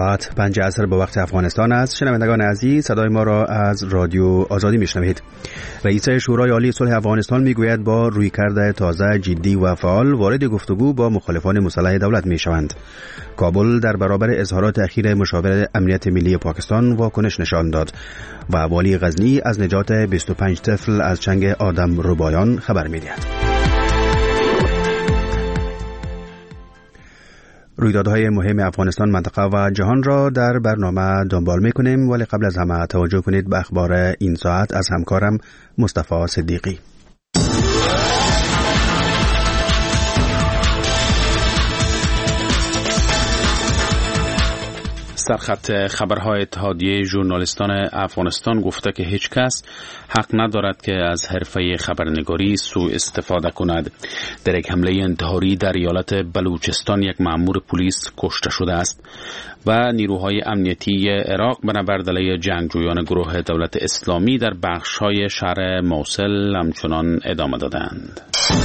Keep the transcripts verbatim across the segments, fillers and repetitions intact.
ساعت پنج عصر به وقت افغانستان است. شنوندگان عزیز، صدای ما را از رادیو آزادی میشنوید. رئیس شورای عالی صلح افغانستان میگوید با رویکرد تازه، جدی و فعال وارد گفتگو با مخالفان مسلح دولت میشوند. کابل در برابر اظهارات اخیر مشاور امنیت ملی پاکستان واکنش نشان داد و والی غزنی از نجات بیست و پنج طفل از چنگ آدم ربایان خبر میدهد. رویدادهای مهم افغانستان، منطقه و جهان را در برنامه دنبال میکنیم، ولی قبل از همه توجه کنید به اخبار این ساعت از همکارم مصطفی صدیقی. سرخط خبرهای اتحادیه ژورنالیستان افغانستان گفته که هیچ کس حق ندارد که از حرفه خبرنگاری سوء استفاده کند. در یک حمله انتحاری در ایالت بلوچستان یک مأمور پلیس کشته شده است و نیروهای امنیتی عراق به نبرد علیه جنگجویان گروه دولت اسلامی در بخش‌های شهر موصل همچنان ادامه دادند.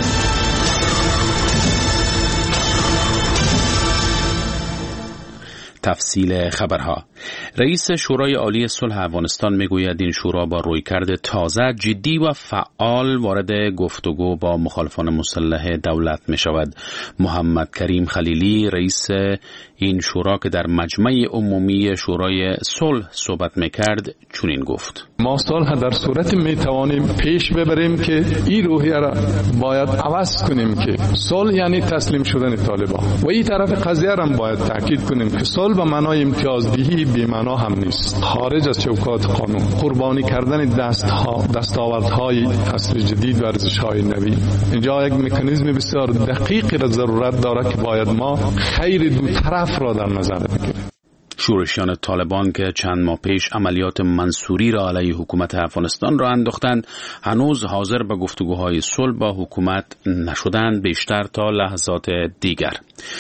تفصیل خبرها. رئیس شورای عالی صلح افغانستان میگوید این شورا با رویکرد تازه، جدی و فعال وارد گفتگو با مخالفان مسلح دولت می شود. محمد کریم خلیلی، رئیس این شورا که در مجمع عمومی شورای صلح صحبت میکرد، چنین گفت: ما صلح در صورت می توانیم پیش ببریم که این روحیه را باید عوض کنیم که صلح یعنی تسلیم شدن طالبان، و این طرف قضیه را باید تاکید کنیم که صلح به معنای امتیازدهی بی معنا هم نیست. خارج از چوکات قانون، قربانی کردن دستها دستاوردهای عصر جدید و ارزش‌های نوی، اینجا یک مکانیزم بسیار دقیقی را ضرورت دارد که باید ما خیر دو طرف را در نظر بگیریم. شورشیان طالبان که چند ماه پیش عملیات منصوری را علیه حکومت افغانستان را انداختند، هنوز حاضر به گفتگوهای صلح با حکومت نشدند، بیشتر تا لحظات دیگر.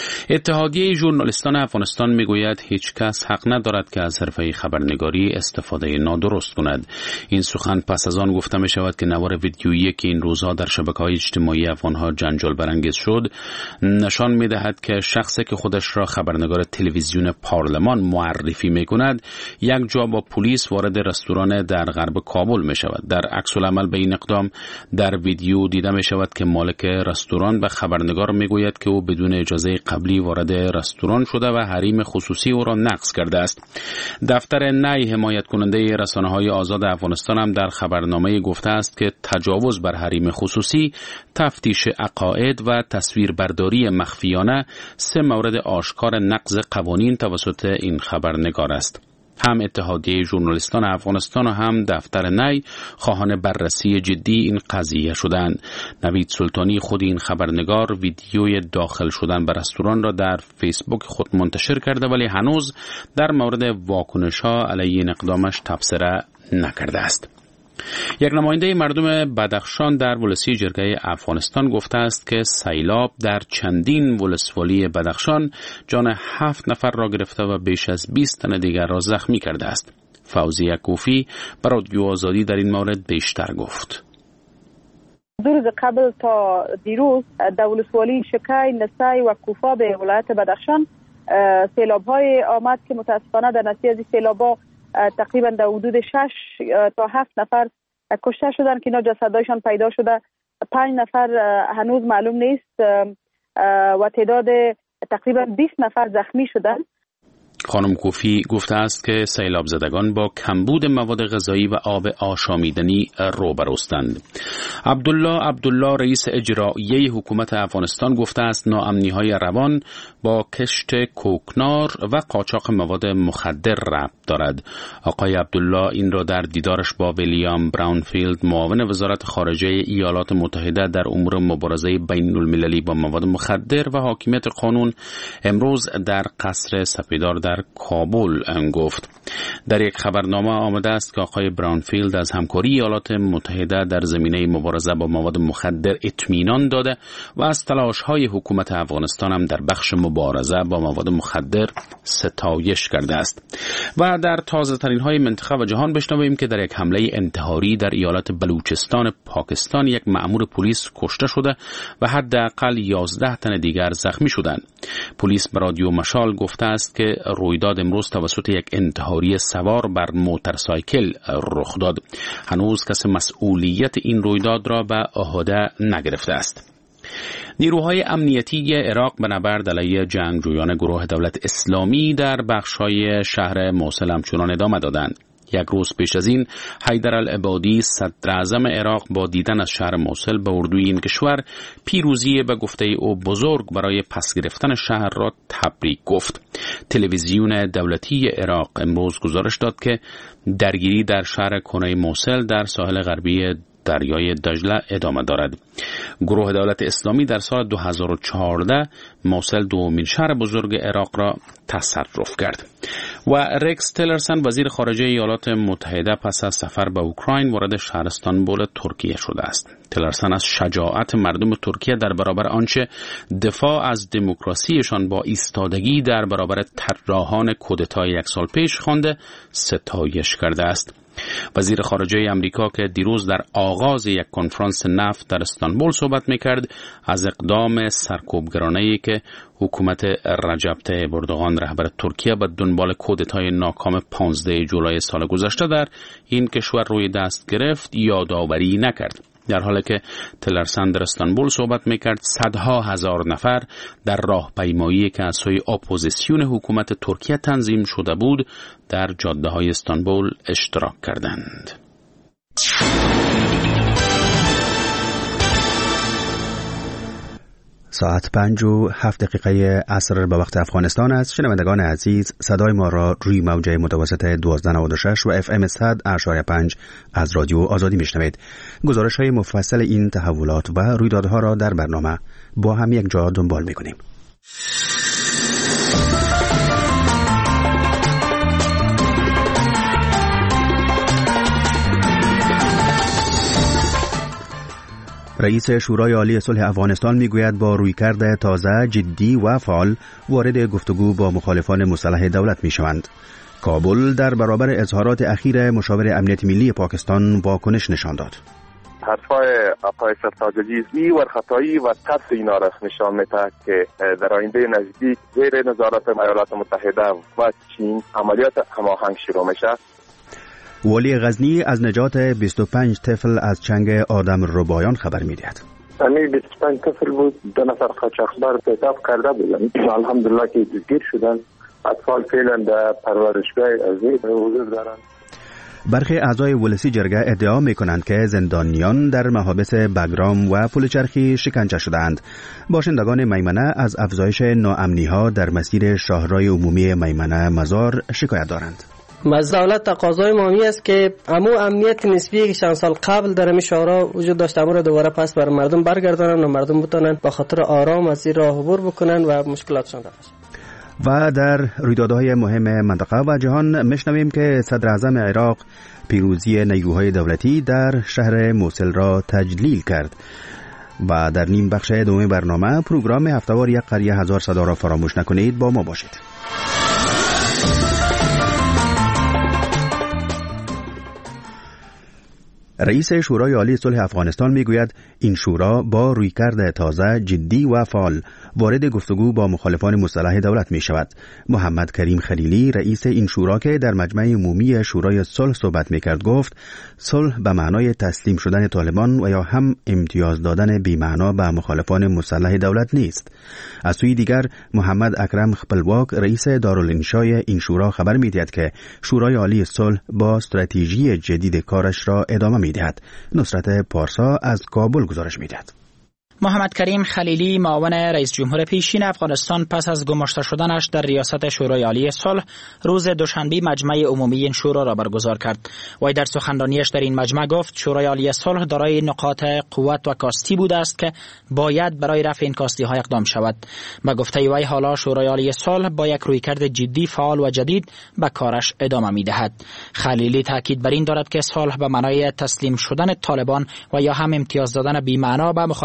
اتحادیه ژورنالیستان افغانستان میگوید هیچ کس حق ندارد که از حرفه خبرنگاری استفاده نادرست کند. این سخن پس از آن گفته می شود که نوار ویدیویی که این روزها در شبکه‌های اجتماعی افغانها جنجال برانگیز شد، نشان می دهد که شخصی که خودش را خبرنگار تلویزیون پارلمان معرفی می کند، یک جا با پلیس وارد رستوران در غرب کابل می شود. در عکس العمل به این اقدام در ویدیو دیده می شود که مالک رستوران به خبرنگار می گوید که او بدون اجازه قبلی وارد رستوران شده و حریم خصوصی او را نقض کرده است. دفتر نی حمایت کننده رسانه‌های آزاد افغانستان هم در خبرنامه گفته است که تجاوز بر حریم خصوصی، تفتیش عقاید و تصویربرداری مخفیانه سه مورد آشکار نقض قوانین توسط این خبرنگار است. هم اتحادیه ژورنالیستان افغانستان و هم دفتر نی خواهان بررسی جدی این قضیه شدند. نوید سلطانی، خود این خبرنگار، ویدیوی داخل شدن به رستوران را در فیسبوک خود منتشر کرده، ولی هنوز در مورد واکنش‌ها علیه این اقدامش تبصره نکرده است. یک نماینده مردم بدخشان در ولسی جرگه افغانستان گفته است که سیلاب در چندین ولسوالی بدخشان جان هفت نفر را گرفته و بیش از بیست تن دیگر را زخمی کرده است. فوزیه کوفی برای رادیو آزادی در این مورد بیشتر گفت. دو روز قبل تا دیروز در ولسوالی شکای، نسای و کوفا به ولایت بدخشان سیلاب‌های آمد که متاسفانه در نتیجه از سیلاب‌ها تقریبا در حدود شش تا هفت نفر کشته شدن که اینا جسدهایشان پیدا شده. پنج نفر هنوز معلوم نیست و تعداد تقریبا بیست نفر زخمی شدن. خانم کوفی گفته است که سیلاب زدگان با کمبود مواد غذایی و آب آشامیدنی روبروستند. عبدالله عبدالله، رئیس اجرایی حکومت افغانستان، گفته است ناامنی‌های روان با کشت کوکنار و قاچاق مواد مخدر ربط دارد. آقای عبدالله این را در دیدارش با ویلیام براونفیلد، معاون وزارت خارجه ایالات متحده در امور مبارزه بین المللی با مواد مخدر و حاکمیت قانون، امروز در قصر سپیدار در کابل گفت. در یک خبرنامه آمده است که آقای براونفیلد از همکاری ایالات متحده در زمینه مبارزه با مواد مخدر اطمینان داده و از تلاش‌های حکومت افغانستان هم در بخش مبارزه با مواد مخدر ستایش کرده است. و در تازه ترین های منطقه و جهان بشنویم که در یک حمله انتحاری در ایالت بلوچستان پاکستان یک مأمور پلیس کشته شده و حداقل یازده تن دیگر زخمی شدند. پلیس به رادیو مشال گفته است که رویداد امروز توسط یک انتحاری سوار بر موتورسایکل رخ داد. هنوز کسی مسئولیت این رویداد را به عهده نگرفته است. نیروهای امنیتی عراق به نبرد علیه جنگجویان گروه دولت اسلامی در بخش‌های شهر موصل همچنان ادامه دادند. یک روز پیش از این حیدر العبادی صدر اعظم عراق با دیدن از شهر موصل به اردوی این کشور پیروزی به گفته او بزرگ برای پس گرفتن شهر را تبریک گفت. تلویزیون دولتی عراق امروز گزارش داد که درگیری در شهر کنه موصل در ساحل غربی دریای دجله ادامه دارد. گروه دولت اسلامی در سال دو هزار و چهارده موصل دومین شهر بزرگ عراق را تصرف کرد. و رکس تیلرسن وزیر خارجه ایالات متحده پس از سفر به اوکراین وارد شهر استانبول ترکیه شده است. تیلرسن از شجاعت مردم ترکیه در برابر آنچه دفاع از دموکراسیشان با ایستادگی در برابر طراحان کودتای یک سال پیش خوانده ستایش کرده است. وزیر خارجه امریکا که دیروز در آغاز یک کنفرانس نفت در استانبول صحبت میکرد از اقدام سرکوبگرانه‌ای که حکومت رجب طیب اردوغان رهبر ترکیه به دنبال کودتای ناکام پانزده جولای سال گذشته در این کشور روی دست گرفت یادآوری نکرد. در حالی که تیلرسن در استانبول صحبت میکرد صدها هزار نفر در راهپیمایی که از سوی اپوزیسیون حکومت ترکیه تنظیم شده بود در جاده های استانبول اشتراک کردند. ساعت پنج و هفت دقیقه عصر به وقت افغانستان است. شنوندگان عزیز، صدای ما را روی موجه متوسط دوازده نود و شش و اف ام صد اشاری پنج از رادیو آزادی میشنوید. گزارش های مفصل این تحولات و رویدادها را در برنامه با هم یک جا دنبال میکنیم. رئیس شورای عالی صلح افغانستان میگوید با رویکرد تازه، جدی و فعال وارد گفتگو با مخالفان مسلح دولت میشوند. کابل در برابر اظهارات اخیر مشاور امنیت ملی پاکستان واکنش نشان داد. حرفای آقای سرتاج عزیزی و خطایی و ترس اینا را نشان می‌دهد که در آینده نزدیک زیر نظارت ایالات متحده و چین عملیات هماهنگ شروع میشه. والی غزنی از نجات بیست و پنج طفل از چنگ آدم ربایان خبر می‌دهد. همین بیست و پنج طفل بود، دو نفر قاچاقبر پیدا کرده بودند. الحمدلله که دستگیر شدند. اطفال فعلا در پرورشگاه عزیز حضور دارند. برخی اعضای ولسی جرگه ادعا می‌کنند که زندانیان در محابس بگرام و پلچرخی شکنجه شدند. باشندگان میمنه از افزایش ناامنی‌ها در مسیر شاهراه عمومی میمنه مزار شکایت دارند. از دولت تقاضای مامی است که امو امنیت نسبی که چند سال قبل در می شورا وجود داشت امو را دوباره پس بر مردم برگردانند و مردم بتونن با خاطر آرام از این راه عبور بکنن و مشکلاتشان رفع شود. و در رویدادهای مهم منطقه و جهان میشنویم که صدر اعظم عراق پیروزی نیروهای دولتی در شهر موصل را تجلیل کرد. و در نیم بخش دوم برنامه پروگرام هفته‌وار یک قریه هزار صدا را فراموش نکنید. با ما باشید. رئیس شورای عالی صلح افغانستان میگوید این شورا با رویکرد تازه، جدی و فعال وارد گفتگو با مخالفان مسلح دولت می شود. محمد کریم خلیلی رئیس این شورا که در مجمع عمومی شورای صلح صحبت می کرد گفت صلح به معنای تسلیم شدن طالبان و یا هم امتیاز دادن بی‌معنا به مخالفان مسلح دولت نیست. از سوی دیگر محمد اکرم خپلواک رئیس دارالانشای این شورا خبر می دهد که شورای عالی صلح با استراتژی جدید کارش را ادامه می دهد. نصرت پارسا از کابل گزارش می دهد. محمد کریم خلیلی معاون رئیس جمهور پیشین افغانستان پس از گماشته شدنش در ریاست شورای عالی صلح روز دوشنبه مجمع عمومی این شورا را برگزار کرد. وی در سخنرانیش در این مجمع گفت شورای عالی صلح دارای نقاط قوت و کاستی بوده است که باید برای رفع این کاستی ها اقدام شود. به گفته وی حالا شورای عالی صلح با یک رویکرد جدی، فعال و جدید به کارش ادامه می‌دهد. خلیلی تاکید بر این دارد که صلح به معنای تسلیم شدن طالبان و یا هم امتیاز دادن بی‌معنا به مخالفان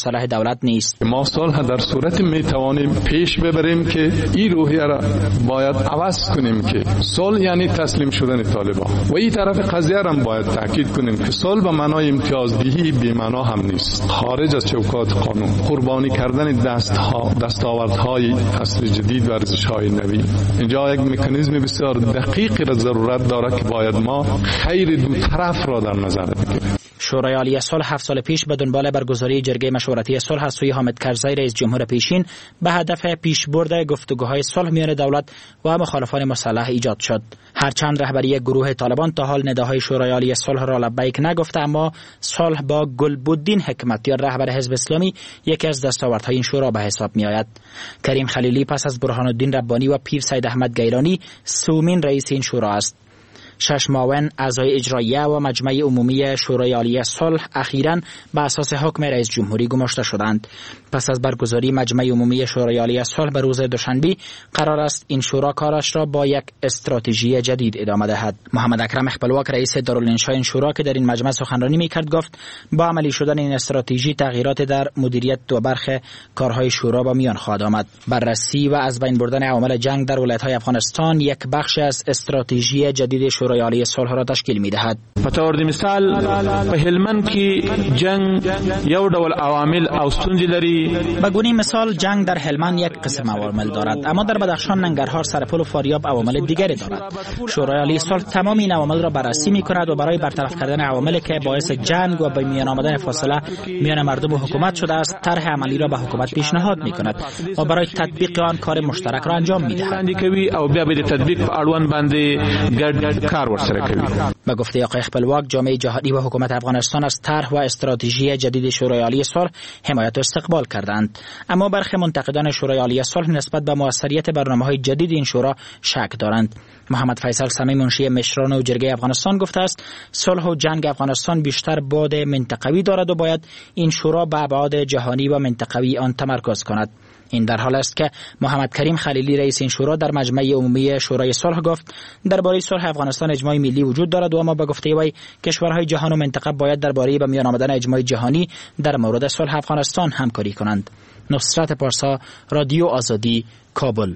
مسلح دولت نیست. ما صلح در صورت می توانیم پیش ببریم که این روحیه را باید عوض کنیم که صلح یعنی تسلیم شدن طالبان و این طرف قضیه را باید تاکید کنیم که صلح به معنای امتیازدهی بی معنا هم نیست. خارج از چوکات قانون قربانی کردن دستها دستاوردهای عصر جدید و ارزش‌های نوی، اینجا یک مکانیزم بسیار دقیقی را ضرورت دارد که باید ما خیر دو طرف را در نظر بگیریم. شورای عالی صلح هفت سال پیش به دنبال برگزاری جرگه مشورتی صلح از سوی حامد کرزی رئیس جمهور پیشین به هدف پیشبرد گفتگوهای صلح میان دولت و مخالفان مسلح ایجاد شد. هرچند رهبری گروه طالبان تا حال نداهای شورای عالی صلح را لبیک نگفته، اما صلح با گلبدین حکمتیار رهبر حزب اسلامی یکی از دستاوردهای این شورا به حساب می آید. کریم خلیلی پس از برهان الدین ربانی و پیر سید احمد گیلانی سومین رئیس این شورا است. شش معاون اعضای اجراییه و مجمع عمومی شورای عالی صلح اخیراً به اساس حکم رئیس جمهوری گماشته شدند. پس از برگزاری مجمع عمومی شورای عالی صلح به روز دوشنبه قرار است این شورا کارش را با یک استراتژی جدید ادامه دهد. محمد اکرم اخبلواک رئیس دارالانشاء این شورا که در این مجمع سخنرانی می‌کرد گفت با عملی شدن این استراتژی تغییرات در مدیریت و برخ کارهای شورا با میان خواهد آمد. بررسی و از بین بردن عوامل جنگ در ولایت‌های افغانستان یک بخش از استراتژی جدید شورای عالی صلح را تشکیل می‌دهد. په تور د مثال په هلمند کې جنگ یو ډول عوامل او ستونزې لري. به گونه مثال جنگ در هلمند یک قسم عوامل دارد، اما در بدخشان، ننگرهار، سرپل و فاریاب عوامل دیگری دارد. شورای عالی صلح تمام این عوامل را بررسی می‌کند و برای برطرف کردن عواملی که باعث جنگ و به میان آمدن فاصله میان مردم و حکومت شده است، طرح عملی را به حکومت پیشنهاد می‌کند و برای تطبیق آن کار مشترک را انجام می‌دهد. او بیا به تطبیق په اړوند باندې ګډ کار ورسره کوي. به گفته آقای اخبلواک، جامعه جهانی و حکومت افغانستان از طرح و استراتژی جدید شورای عالی صلح حمایت و استقبال کردند، اما برخی منتقدان شورای عالی صلح نسبت به موثریت برنامه‌های جدید این شورا شک دارند. محمد فیصل سمی منشی مشران و جرگه افغانستان گفته است صلح و جنگ افغانستان بیشتر بعد منطقوی دارد و باید این شورا به ابعاد جهانی و منطقوی آن تمرکز کند. این در حال است که محمد کریم خلیلی رئیس این شورا در مجمع عمومی شورای صلح گفت درباره صلح افغانستان اجماع ملی وجود دارد و اما به گفته وی کشورهای جهان و منطقه باید درباره به میان آمدن اجماع جهانی در مورد صلح افغانستان همکاری کنند. نصرت پارسا، رادیو آزادی، کابل.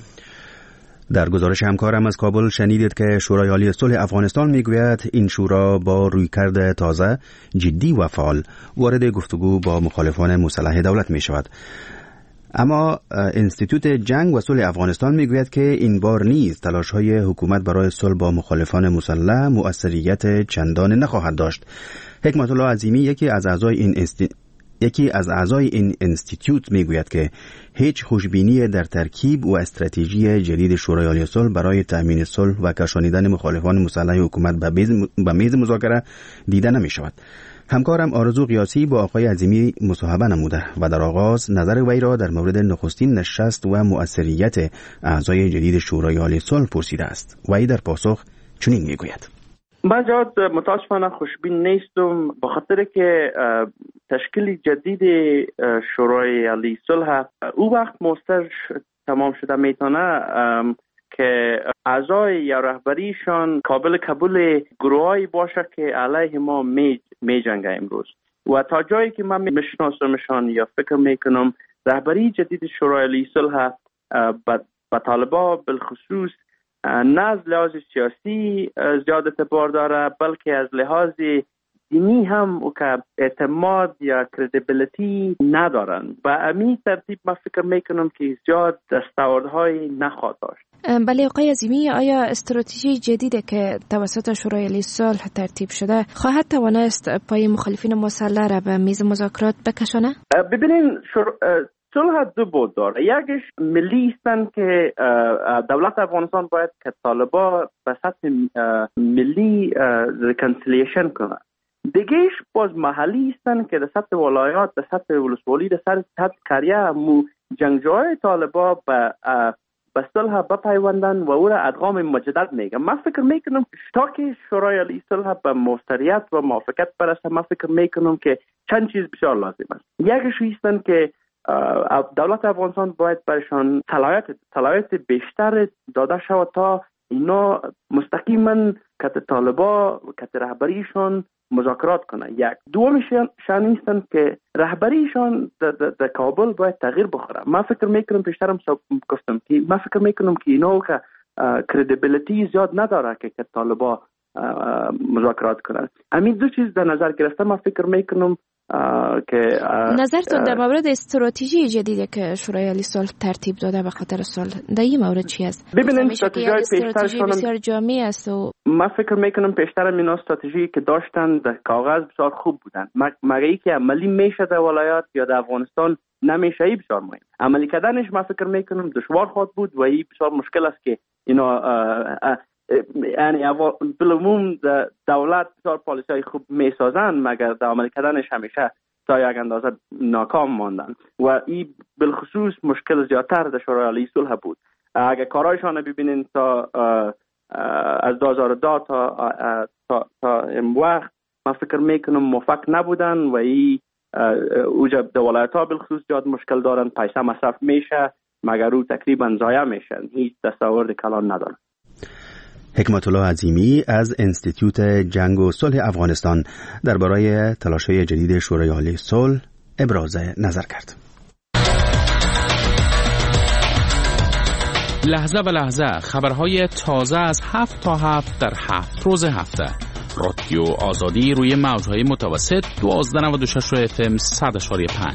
در گزارش همکارم از کابل شنیدید که شورای عالی صلح افغانستان میگوید این شورا با رویکرد تازه، جدی و فعال وارد گفتگو با مخالفان مسلح دولت می شود. اما انستیتوت جنگ و صلح افغانستان میگوید که این بار نیز تلاش‌های حکومت برای صلح با مخالفان مسلح مؤثریت چندان نخواهد داشت. حکمت الله عظیمی یکی از اعضای این است... یکی از اعضای این انستیتوت میگوید که هیچ خوشبینی در ترکیب و استراتژی جدید شورای عالی صلح برای تأمین صلح و کشانیدن مخالفان مسلح حکومت به میز مذاکره دیده نمی‌شود. همکارم آرزو قیاسی با آقای عظیمی مصاحبه نموده و در آغاز نظر وی را در مورد نخستین نشست و مؤثریت اعضای جدید شورای عالی صلح پرسیده است. وی در پاسخ چنین میگوید: من جاد متاسفانه خوشبین نیستم، به خاطر که تشکیل جدید شورای عالی صلح او وقت مستر تمام شده میتونه که اعضای یا رهبریشان قابل قبول گروهایی باشه که علیه ما می می جنگه امروز و تا جایی که من میشناسمشان یا فکر میکنم رهبری جدید شورای عالی صلح با طالبا بالخصوص نه از لحاظ سیاسی زیاد اعتبار داره، بلکه از لحاظ دینی هم او که اعتماد یا کردیبیلیتی ندارن. با امی ترتیب من فکر میکنم که زیاد دستاوردهای نخواهد داشت. بله آقای عظیمی، آیا استراتژی جدیدی که توسط شورای عالی صلح ترتیب شده خواهد توانست پای مخالفین مسلح را به میز مذاکرات بکشانه؟ ببینین شر... صلح دو بود داره. یکیش ملی هستن که دولت افغانستان باید که طالبا به سطح ملی ریکنسیلیشن کنه. دیگهش باز محلی هستن که در سطح ولایات، در سطح ولسوالی، در سطح قریه مو جنگجوهای طالبا به به صلح بپیوندن و او را ادغام مجدد میگم. من فکر میکنم تا که شورای عالی صلح به موثریت و موافقت برسه، من فکر میکنم که چند چیز بسیار لازم است. یکیش هستن که دولت افغانستان باید برشان صلاحیت صلاحیت بیشتر داده شود تا اینا مستقیما کت طالبا و کت رهبریشون مذاکرات کنه. یک دومش شان نیستن که رهبریشان در کابل باید تغییر بخوره. من فکر میکنم پیشترم گفتم که من فکر میکنم که اینا که کردیبیلیتی زیاد نداره که که طالبا مذاکرات کنن. همین دو چیز در نظر گرفته من فکر میکنم که نظرتون در مورد استراتژی جدیدی که شورای عالی صلح ترتیب داده به خاطر صلح در این مورد چی است؟ ببینید استراتژی پیشترشان بسیار جامع است و من فکر میکنم پیشتر اینا استراتژی که داشتن در کاغذ بسیار خوب بودن، مگر ای که عملی میشه در ولایات یا در افغانستان نمیشه، ای بسیار مهم. عملی کردنش من فکر میکنم دشوار خواهد بود و این بسیار مشکل است که اینا یعنی بالعموم دولت بسیار پالیسی خوب میسازن مگر در عمل کردنش همیشه تا یک اندازه ناکام ماندن و این بالخصوص مشکل زیادتر در شورای عالی صلح بود. اگر کارایشان ببینین تا از دو هزار و دو تا تا, تا این وقت من فکر میکنم موفق نبودن و این اوجه در ولایت ها بالخصوص زیاد مشکل دارن، پیسه مصرف میشه مگر او تقریبا ضایع میشن، هیچ دستاورد کلان ندارن. حکمت الله عظیمی از انستیتوت جنگ و صلح افغانستان درباره تلاش‌های جدید شورای عالی صلح ابراز نظر کرد. لحظه و لحظه خبرهای تازه از هفت تا هفت در هفت روز هفته. رادیو آزادی روی موج‌های متوسط دوازده نود و شش اف ام صد و پنج.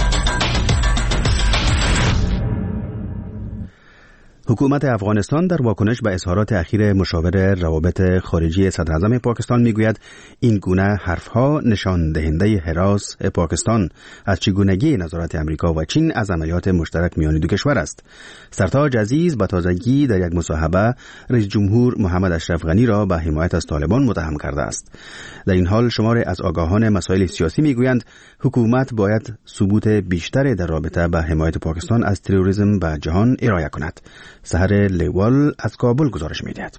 حکومت افغانستان در واکنش به اظهارات اخیر مشاور روابط خارجی صدر اعظم پاکستان میگوید این گونه حرفها نشان دهنده هراس پاکستان از چگونگی نظارت امریکا و چین از عملیات مشترک میان دو کشور است. سرتاج عزیز به تازگی در یک مصاحبه رئیس جمهور محمد اشرف غنی را به حمایت از طالبان متهم کرده است. در این حال شماری از آگاهان مسائل سیاسی میگویند حکومت باید ثبوت بیشتری در رابطه با حمایت پاکستان از تروریسم به جهان ارائه کند. سحر لیوال از کابل گزارش می‌دهد.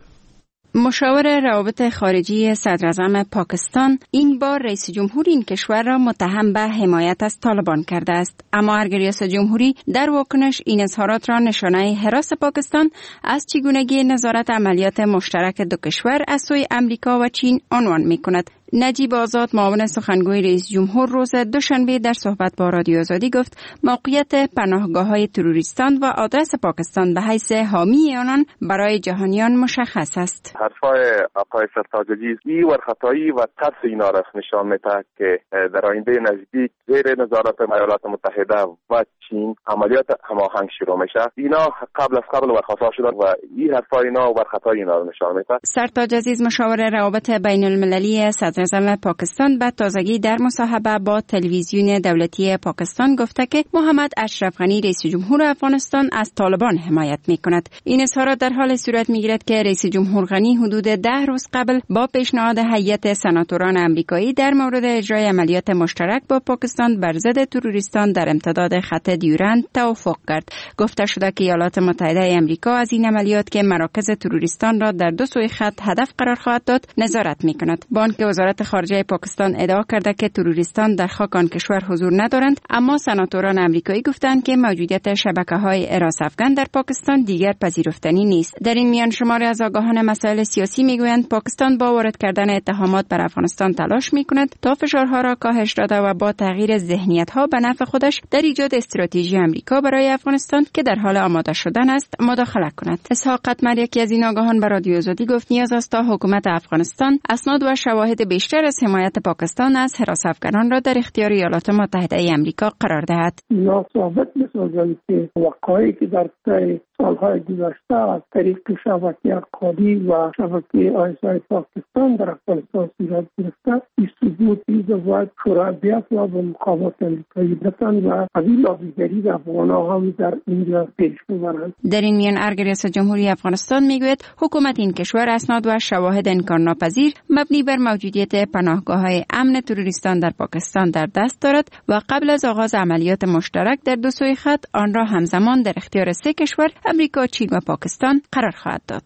مشاور روابط خارجی صدر اعظم پاکستان این بار رئیس جمهور این کشور را متهم به حمایت از طالبان کرده است، اما هرگز ریاست جمهوری در واکنش این اظهارات را نشانه هراس پاکستان از چگونگی نظارت عملیات مشترک دو کشور از سوی امریکا و چین عنوان می‌کند. نجیب آزاد معاون سخنگوی رئیس جمهور روز دوشنبه در صحبت با رادیو آزادی گفت موقعیت پناهگاه‌های تروریستان و آدرس پاکستان به حیث حامی آنان برای جهانیان مشخص است. حرفای آقای سرتاج عزیزی و خطایی و ترس اینا را نشان می‌دهد که در آینده نزدیک زیر نظارت ایالات متحده و چین عملیات هماهنگ شروع میشه. اینا قبل از قبل ورخطا شدن و این حرفای اینا و خطای اینا را نشان می‌دهد. سرتاج عزیز مشاور روابط بین المللی صدر اعظم پاکستان به تازگی در مصاحبه با تلویزیون دولتی پاکستان گفته که محمد اشرف غنی رئیس جمهور افغانستان از طالبان حمایت می‌کند. این اظهارات در حال صورت می‌گیرد که رئیس جمهور غنی حدود ده روز قبل با پیشنهاد هیئت سناتوران آمریکایی در مورد اجرای عملیات مشترک با پاکستان بر ضد تروریستان در امتداد خط دیورند توافق کرد. گفته شده که ایالات متحده آمریکا از این عملیات که مراکز تروریستان را در دو سوی خط هدف قرار خواهد داد نظارت می‌کند. بانک وزارت خارجه پاکستان ادعا کرده که تروریستان در خاک آن کشور حضور ندارند، اما سناتوران آمریکایی گفتند که موجودیت شبکه‌های حراس افغان در پاکستان دیگر پذیرفتنی نیست. در این میان شماری از آگاهان مسائل سیاسی میگویند پاکستان با وارد کردن اتهامات بر افغانستان تلاش میکند تا فشارها را کاهش داده و با تغییر ذهنیت‌ها به نفع خودش در ایجاد استراتژی آمریکا برای افغانستان که در حال آماده شدن است مداخله کند. اسحاق قطمر یکی از این آگاهان به رادیو آزادی گفت نیاز است تا حکومت افغانستان اسناد و شواهد بیشتر از حمایت پاکستان از حراس افغانان را در اختیار ایالات متحده آمریکا قرار دهد. یا ثابت می‌سازند که وقایعی که در طی سالهای گذشته از طریق شبکه اقتصادی و شبکه آیسای پاکستان در افغانستان صورت گرفته، این ثبوت باید شورای بیافت و به مقامات آمریکایی برسند و قبیل لابیگری افغان‌ها هم در اینجا پیش ببرند. در این میان ارگ ریاست جمهوری افغانستان میگوید حکومت این کشور اسناد و شواهد امکان ناپذیر مبنی بر موجودیت پناهگاه‌های امن تروریستان در پاکستان در دست دارد و قبل از آغاز عملیات مشترک در دو سوی خط آن را همزمان در اختیار سه کشور امریکا، چین و پاکستان قرار خواهد داد.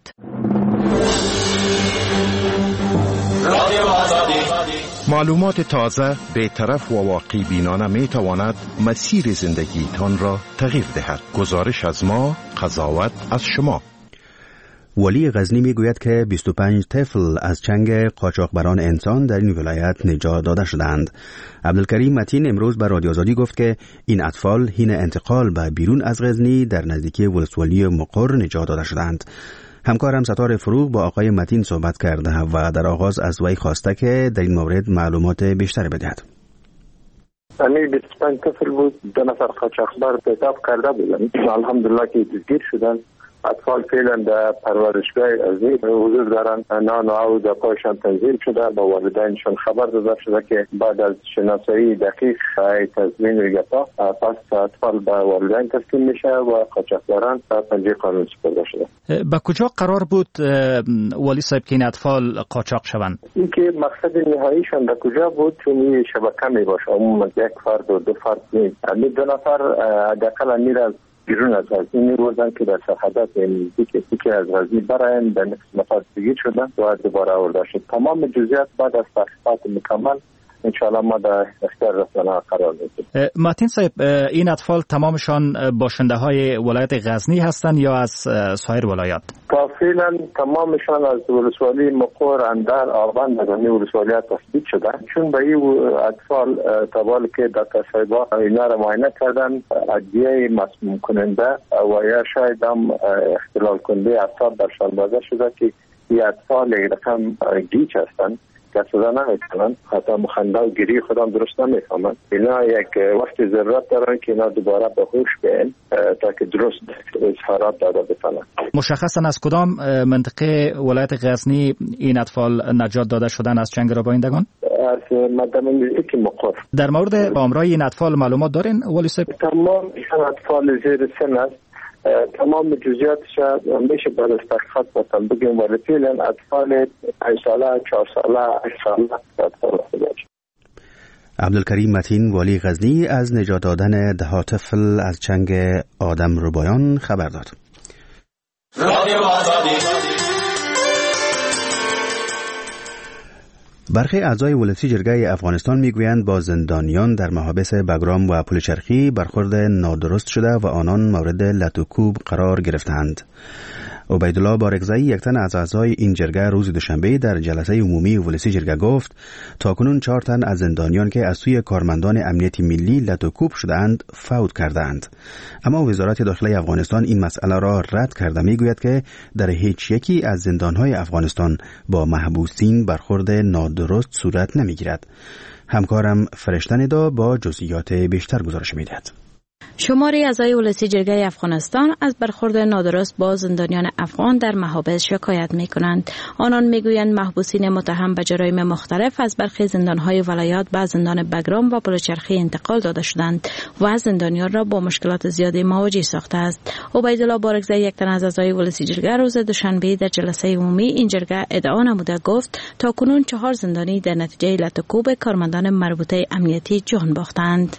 معلومات تازه، بی‌طرف و واقع بینانه می تواند مسیر زندگیتان را تغییر دهد. گزارش از ما، قضاوت از شما. والی غزنی میگوید که بیست و پنج طفل از چنگ قاچاقبران انسان در این ولایت نجات داده شدند. عبدالکریم متین امروز به رادیو آزادی گفت که این اطفال حین انتقال به بیرون از غزنی در نزدیکی ولسوالی مقر نجات داده شدند. همکارم ستار فروغ با آقای متین صحبت کرده و در آغاز از وی خواسته که در این مورد معلومات بیشتر بدهد. همین بیست و پنج طفل بود، دو نفر قاچاقبر پیدا کرده بودند. الحمدلله که دستگیر شدند. اطفال فعلا در پرورشگاه ازی حضور دارند. نان و آب در پایشان تنظیم شده. با والدینشان خبر داده شده که بعد از شناسایی دقیق تضمین ریگتا پس اطفال به والدین تسلیم میشه و قاچاقبران به پنجه قانون سپرده شده. با کجا قرار بود والی صاحب که این اطفال قاچاق شوند؟ این که مقصد نهاییشان در کجا بود؟ چون این شبکه می باشه. عموما یک فرد و دو فرد نیست. همین دو نفر حداقل امیر از بیرون از غزنی می‌بردن که در سرحدات نزدیک که از غزنی براین به نفس نفر دیگه شدن و دوباره آورده شد. تمام جزئیات بعد از تحقیقات مکمل انشاءالله ما در اختیار رسانه‌ها قرار میدیم. متین صاحب، این اطفال تمامشان باشنده های ولایت غزنی هستند یا از سایر ولایات؟ تا فعلا تمامشان از ولسوالی مقر، اندر، آبند از این ولسوالیات تثبیت شده. چون به این اطفال تابال که دکتر صاحبا اینا را معاینه کردن ادویه مسموم کننده و یا شاید هم اختلال کننده اعصاب درشان داده شده که این اطفال یک رقم گیج هستند. کسوده نمیتونن، حتی مخنده و گیری خودم درست نمیفهمن. اینا یک وقت ضرورت دارن که اینا دوباره به هوش بیان تا که درست اظهارات داده بتونن. مشخصا از کدام منطقه ولایت غزنی این اطفال نجات داده شدن از چنگ ربایندگان؟ از مدام که مقر. در مورد آمرای این اطفال معلومات دارین والی صاحب؟ تمام این اطفال زیر سن است. تمام جزئیاتش میشه بعد از تحقیقات باتم بگیم ولی فعلا اطفال پنج ساله، چهار ساله، هشت ساله اطفال هستند. عبدالکریم متین والی غزنی از نجات دادن ده طفل از چنگ آدم ربایان خبر داد. رادیو آزادی. برخی اعضای ولسی جرگه افغانستان میگویند با زندانیان در محابس بگرام و پلچرخی برخورد نادرست شده و آنان مورد لط و کوب قرار گرفتند. عبیدالله بارگزایی یک تن از اعضای این جرگه روز دوشنبه در جلسه عمومی ولسی جرگه گفت تاکنون چهار تن از زندانیان که از سوی کارمندان امنیت ملی لط و کوب شدند فوت کردند. اما وزارت داخلی افغانستان این مسئله را رد کرده میگوید که در هیچ یکی از زندانهای افغانستان با محبوسین برخورد نادرست صورت نمیگیرد. همکارم فرشته ندا با جزئیات بیشتر گزارش میدهد. شماری اعضای ولسی جرگه افغانستان از برخورد نادرست با زندانیان افغان در محابس شکایت می کنند. آنان می گویند محبوسین متهم به جرایم مختلف از برخی زندانهای ولایات به زندان بگرام و پلچرخی انتقال داده شدند و زندانیان را با مشکلات زیادی مواجه ساخته است. عبیدالله بارگزایی یک تن از اعضای ولسی جرگه روز دوشنبه در جلسه عمومی این جرگه ادعا نموده گفت تاکنون چهار زندانی در نتیجه لط و کوب کارمندان مربوطه امنیتی جان باختند.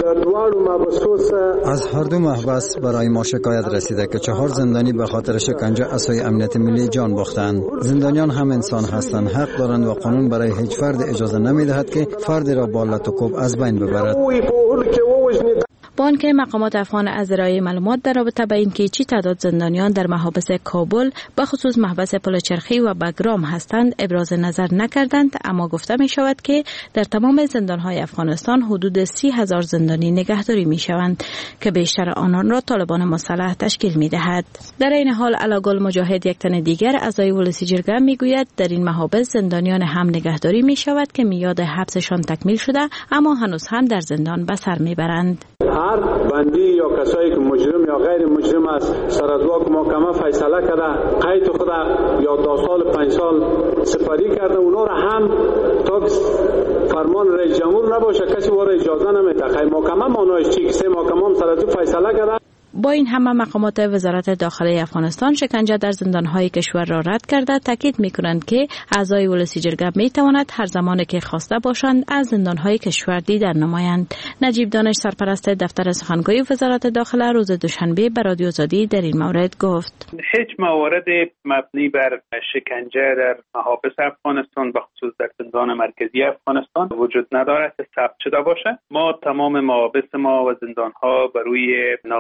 از هر دو محبس برای ما شکایت رسیده که چهار زندانی به خاطر شکنجه اسای امنیت ملی جان باختند. زندانیان هم انسان هستند، حق دارند و قانون برای هیچ فرد اجازه نمیدهد که فردی را با لط و کوب از بین ببرد. با آنکه مقامات افغان از ارائه معلومات در رابطه با اینکه چی تعداد زندانیان در محابس کابل به خصوص محبس پلچرخی و بگرام هستند ابراز نظر نکردند، اما گفته می شود که در تمام زندانهای افغانستان حدود سی هزار زندانی نگهداری می شوند که بیشتر آنان را طالبان مسلح تشکیل می دهد. در این حال علاگل مجاهد یک تن دیگر اعضای ولسی جرگه می گوید در این محابس زندانیان هم نگهداری می شود که میاد حبسشان تکمیل شده اما هنوز هم در زندان به سر می برند. هر بندی یا کسایی که مجرم یا غیر مجرم است سر از واک محکمه فیصله کرده قید خود یا دو سال پنج سال سپری کرده اونا را هم تا فرمان رئیس جمهور نباشه کسی وارد اجازه نمیده. قید محکمه معناش چی که سه محکمه هم سر از فیصله کرده. با این همه مقامات وزارت داخلی افغانستان شکنجه در زندانهای کشور را رد کرده تاکید می‌کنند که اعضای ولسی جرگه می‌تواند هر زمان که خواسته باشند از زندانهای کشور دیدن نمایند. نجیب دانش سرپرست دفتر سخنگوی وزارت داخله روز دوشنبه به رادیو آزادی در این مورد گفت هیچ موارد مبنی بر شکنجه در محابس افغانستان به خصوص در زندان مرکزی افغانستان وجود ندارد که ثبت شده باشه. ما تمام محابس ما و زندانها بر روی ناظری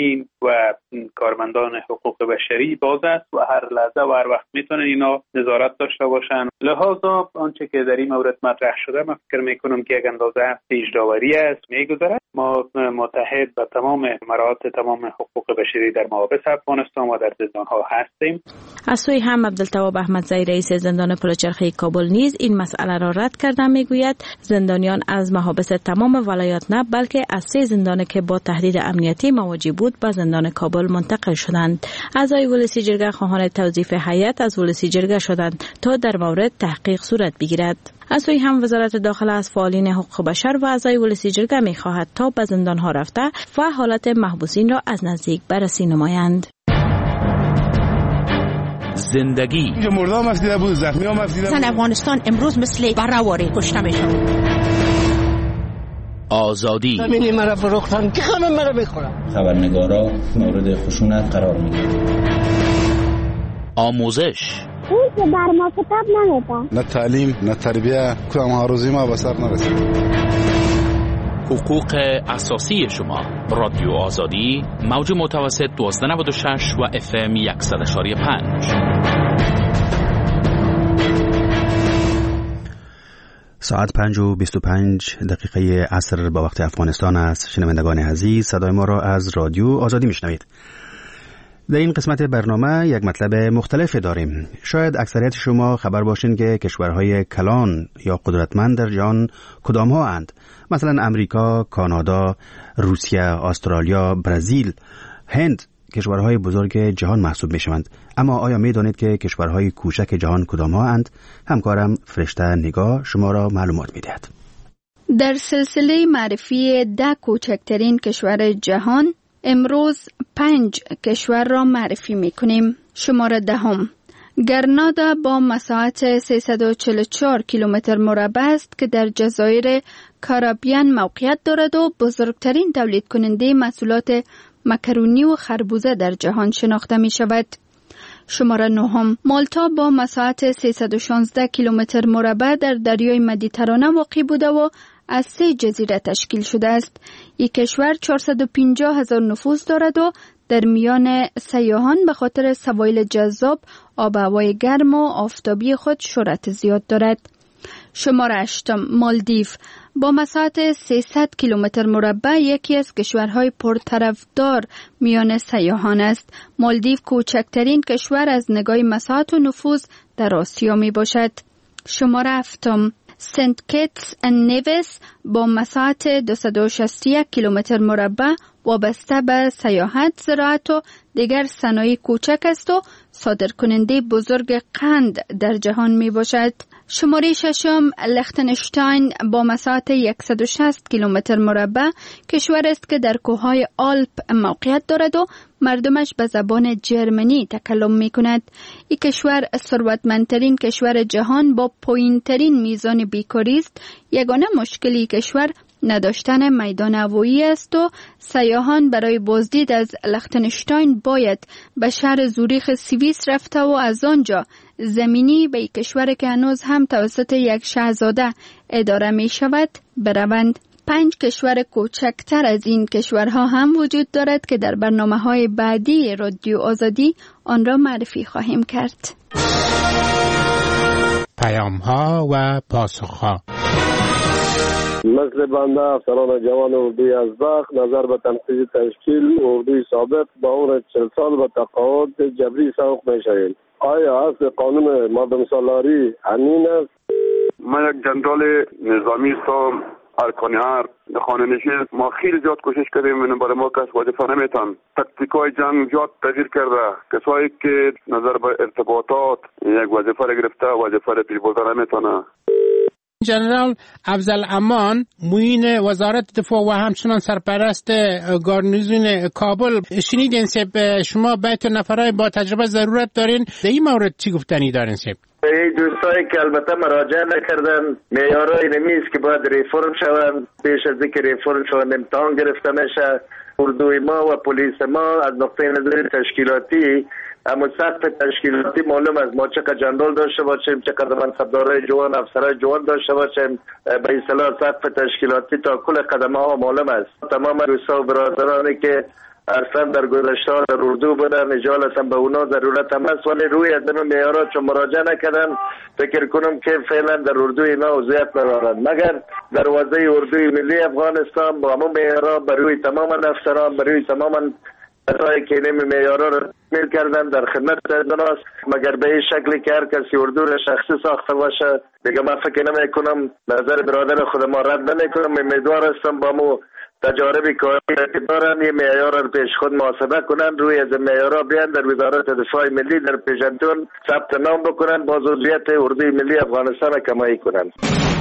تیم و کارمندان حقوق بشری باز است و هر لحظه و هر وقت میتونن اینا نظارت داشته باشن. لحاظا آنچه که در این مورد مطرح شده من فکر میکنم که یک اندازه پیش‌داوری است میگذره. ما متحد به تمام مراحل تمام حقوق بشری در محابس افغانستان و در زندان‌ها هستیم. از سوی هم عبدالتواب احمدزئی رئیس زندان پلچرخی کابل نیز این مسئله را رد کرده میگوید زندانیان از محابس تمام ولایات نه بلکه از سه زندان که با تهدید امنیتی مواجه بود به زندان کابل منتقل شدند. اعضای ولسی جرگه خواهان توظیف هیئت از ولسی جرگه شدند تا در مورد تحقیق صورت بگیرد. از سوی هم وزارت داخله از فعالین حقوق بشر و اعضای ولسی جرگه می خواهد تا به زندان ها رفته و حالت محبوسین را از نزدیک بررسی نمایند. زندگی مردم مفدیده بود، زخمی ها مفدیده بود. زن افغانستان امروز مثل برآوری کشته میشن. آزادی زمینی مرا فروختن که همه مرا میخورن. خبرنگارا مورد خشونت قرار میگیرن. آموزش اون که بر ما کتاب نمیده. نه تعلیم نه تربیه کدام ها روزی ما به سر نرسید. حقوق اساسی شما. رادیو آزادی موج متوسط دوازده نود و شش و اف ام صد و پنج. ساعت پنج و بیست و پنج دقیقه عصر با وقت افغانستان است. شنوندگان عزیز صدای ما را از رادیو آزادی میشنوید. در این قسمت برنامه یک مطلب مختلف داریم. شاید اکثریت شما خبر باشین که کشورهای کلان یا قدرتمند در جهان کدام ها اند؟ مثلا امریکا، کانادا، روسیه، استرالیا، برزیل، هند کشورهای بزرگ جهان محسوب می شوند. اما آیا می دانید که کشورهای کوچک جهان کدام ها اند؟ همکارم فرشته نگاه شما را معلومات می دهد. در سلسله معرفی ده کوچکترین کشور جهان امروز پنج کشور را معرفی می کنیم. شماره دهم گرنادا با مساحت سیصد و چهل و چهار کیلومتر مربع است که در جزایر کارابیان موقعیت دارد و بزرگترین تولید کننده محصولات مکرونی و خربوزه در جهان شناخته می شود. شماره نهم مالتا با مساحت سیصد و شانزده کیلومتر مربع در دریای مدیترانه واقع بوده و از سه جزیره تشکیل شده است. این کشور چهارصد و پنجاه هزار نفوس دارد و در میان سیاحان به خاطر سواحل جذاب، آب و هوای گرم و آفتابی خود شهرت زیاد دارد. شماره هشتم مالدیو با مساحت سیصد کیلومتر مربع یکی از کشورهای پرطرفدار میان سیاحان است. مالدیو کوچکترین کشور از نگاه مساحت و نفوذ در آسیا می باشد. شماره هفتم سنت کیتس اند نیویس با مساحت دویست و شصت و یک کیلومتر مربع وابسته به سیاحت، زراعت و دیگر صنایع کوچک است و صادرکننده بزرگ قند در جهان می باشد. شماره ششم لختنشتاین با مساحت صد و شصت کیلومتر مربع کشور است که در کوههای آلپ موقعیت دارد و مردمش به زبان جرمنی تکلم می کند. این کشور ثروتمندترین کشور جهان با پایین‌ترین میزان بیکاری است. یگانه مشکلی کشور نداشتن میدان هوایی است و سیاحان برای بازدید از لختنشتاین باید به شهر زوریخ سوئیس رفته و از آنجا زمینی به کشور که هنوز هم توسط یک شاهزاده اداره می شود بروند. پنج کشور کوچکتر از این کشورها هم وجود دارد که در برنامه‌های بعدی رادیو آزادی آن را معرفی خواهیم کرد. پیام‌ها و پاسخ‌ها. مثل بنده افسران جوان اردوی ازبخ نظر به تنقیض تشکیل اردوی سابق با عمر چهل سال به تقاعد جبری سوق می‌شوید. آیا اصل قانون مردم سالاری همین است؟ من یک جنرال نظامی هستم. ارکان هر خانه نشین ما خیلی زیاد کوشش کردیم من برای ما کس وظیفه نمیتن. تکتیکای جنگ زیاد تغییر کرده. کسایی که نظر به ارتباطات یک وظیفه را گرفته وظیفه را پیش بردن نمیتونه. جنرال افضل امان معین وزارت دفاع و همچنان سرپرست گارنیزون کابل شنیدین سب شما بیت نفرای با تجربه ضرورت دارین. در این مورد چی گفتنی دارین سب؟ این دوستایی که البته مراجعه نکردن معیارای نمیست که باید ریفورم شوند. پیش از اینکه ریفورم شوند امتحان گرفته میشه. اردوی ما و پلیس ما از نقطه نظر تشکیلاتی اما سقف تشکیلاتی معلوم است. ما چقدر جنرال داشته باشیم، چقدر منصبدارای جوان، افسرای جوان داشته باشیم، به اصطلاح سقف تشکیلاتی تا کل قدمه ها معلوم است. تمام دوستا و برادرانی که اصلا در گذشته در اردو بودن، اجالتا به اونا ضرورت هم است، ولی روی از این معیارات چون مراجعه نکردن فکر کنم که فعلا در اردو اینا وضعیت ندارند، مگر دروازه اردوی ملی افغانستان با همون معیارات بر روی تمام افسران، بر روی تمام کسایی که این معیارا رو تکمیل کردن در خدمت زندان است، مگر به این شکلی که هر کسی اردو را شخصی ساخته باشه دیگه من فکر نمی کنم، نظر برادر خود ما رد نمی کنم. امیدوار هستم با مو تجاربی کاری که دارن این معیار رو پیش خود محاسبه کنن، روی از معیارا بیان در وزارت دفاع ملی در پیشنتون ثبت نام بکنن، باز وضعیت اردوی ملی افغانستان را کمایی کنن.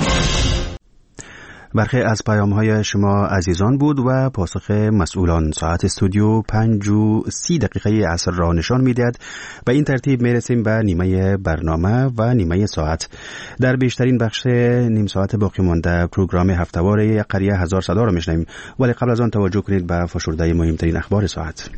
برخی از پیام‌های شما عزیزان بود و پاسخ مسئولان. ساعت استودیو پنج و سی دقیقه عصر را نشان می‌دهد. به این ترتیب میرسیم به نیمه برنامه و نیمه ساعت. در بیشترین بخش نیم ساعت باقی مانده پروگرام هفته‌واره قریه هزار صدا را می‌شنویم، ولی قبل از آن توجه کنید به فشرده مهمترین اخبار ساعت.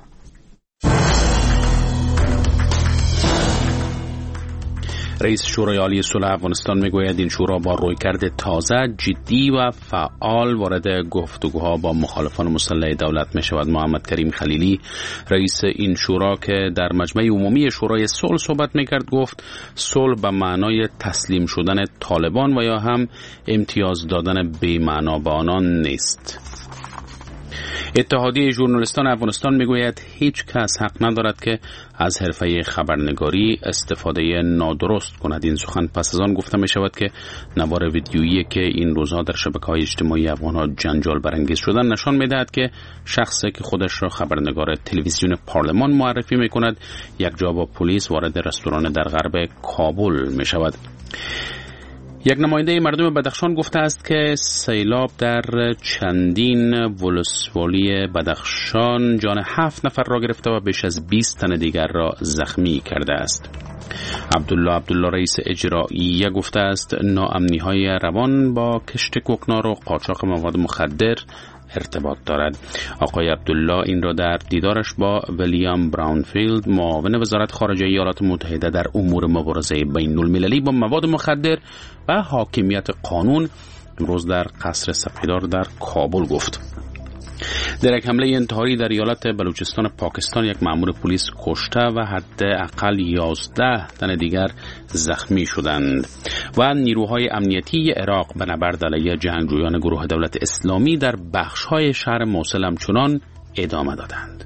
رئیس شورای عالی صلح افغانستان میگوید این شورا با رویکرد تازه، جدی و فعال وارد گفتگوها با مخالفان مسلح دولت می شود. محمد کریم خلیلی رئیس این شورا که در مجمع عمومی شورای صلح صحبت میکرد گفت صلح به معنای تسلیم شدن طالبان و یا هم امتیاز دادن بی معنا به آنان نیست. اتحادیه ژورنالیستان افغانستان میگوید هیچ کس حق ندارد که از حرفه خبرنگاری استفاده نادرست کند. این سخن پس از آن گفته می شود که نوار ویدیویی که این روزها در شبکه‌های اجتماعی افغان‌ها جنجال برانگیز شدن نشان می‌دهد که شخصی که خودش را خبرنگار تلویزیون پارلمان معرفی می‌کند یک جا با پلیس وارد رستوران در غرب کابل می شود. یک نماینده مردم بدخشان گفته است که سیلاب در چندین ولسوالی بدخشان جان هفت نفر را گرفته و بیش از بیست تن دیگر را زخمی کرده است. عبدالله عبدالله رئیس اجرایی گفته است ناامنی‌های روان با کشت کوکنار و قاچاق مواد مخدر ارتباط دارد. آقای عبدالله این را در دیدارش با ویلیام براونفیلد معاون وزارت خارجه ایالات متحده در امور مبارزه بین المللی با مواد مخدر و حاکمیت قانون امروز در قصر سپیدار در کابل گفت. در یک حمله انتحاری در ایالت بلوچستان پاکستان یک مأمور پلیس کشته و حداقل یازده تن دیگر زخمی شدند و نیروهای امنیتی عراق به نبرد علیه جنگجویان گروه دولت اسلامی در بخش‌های شهر موصل همچنان ادامه دادند.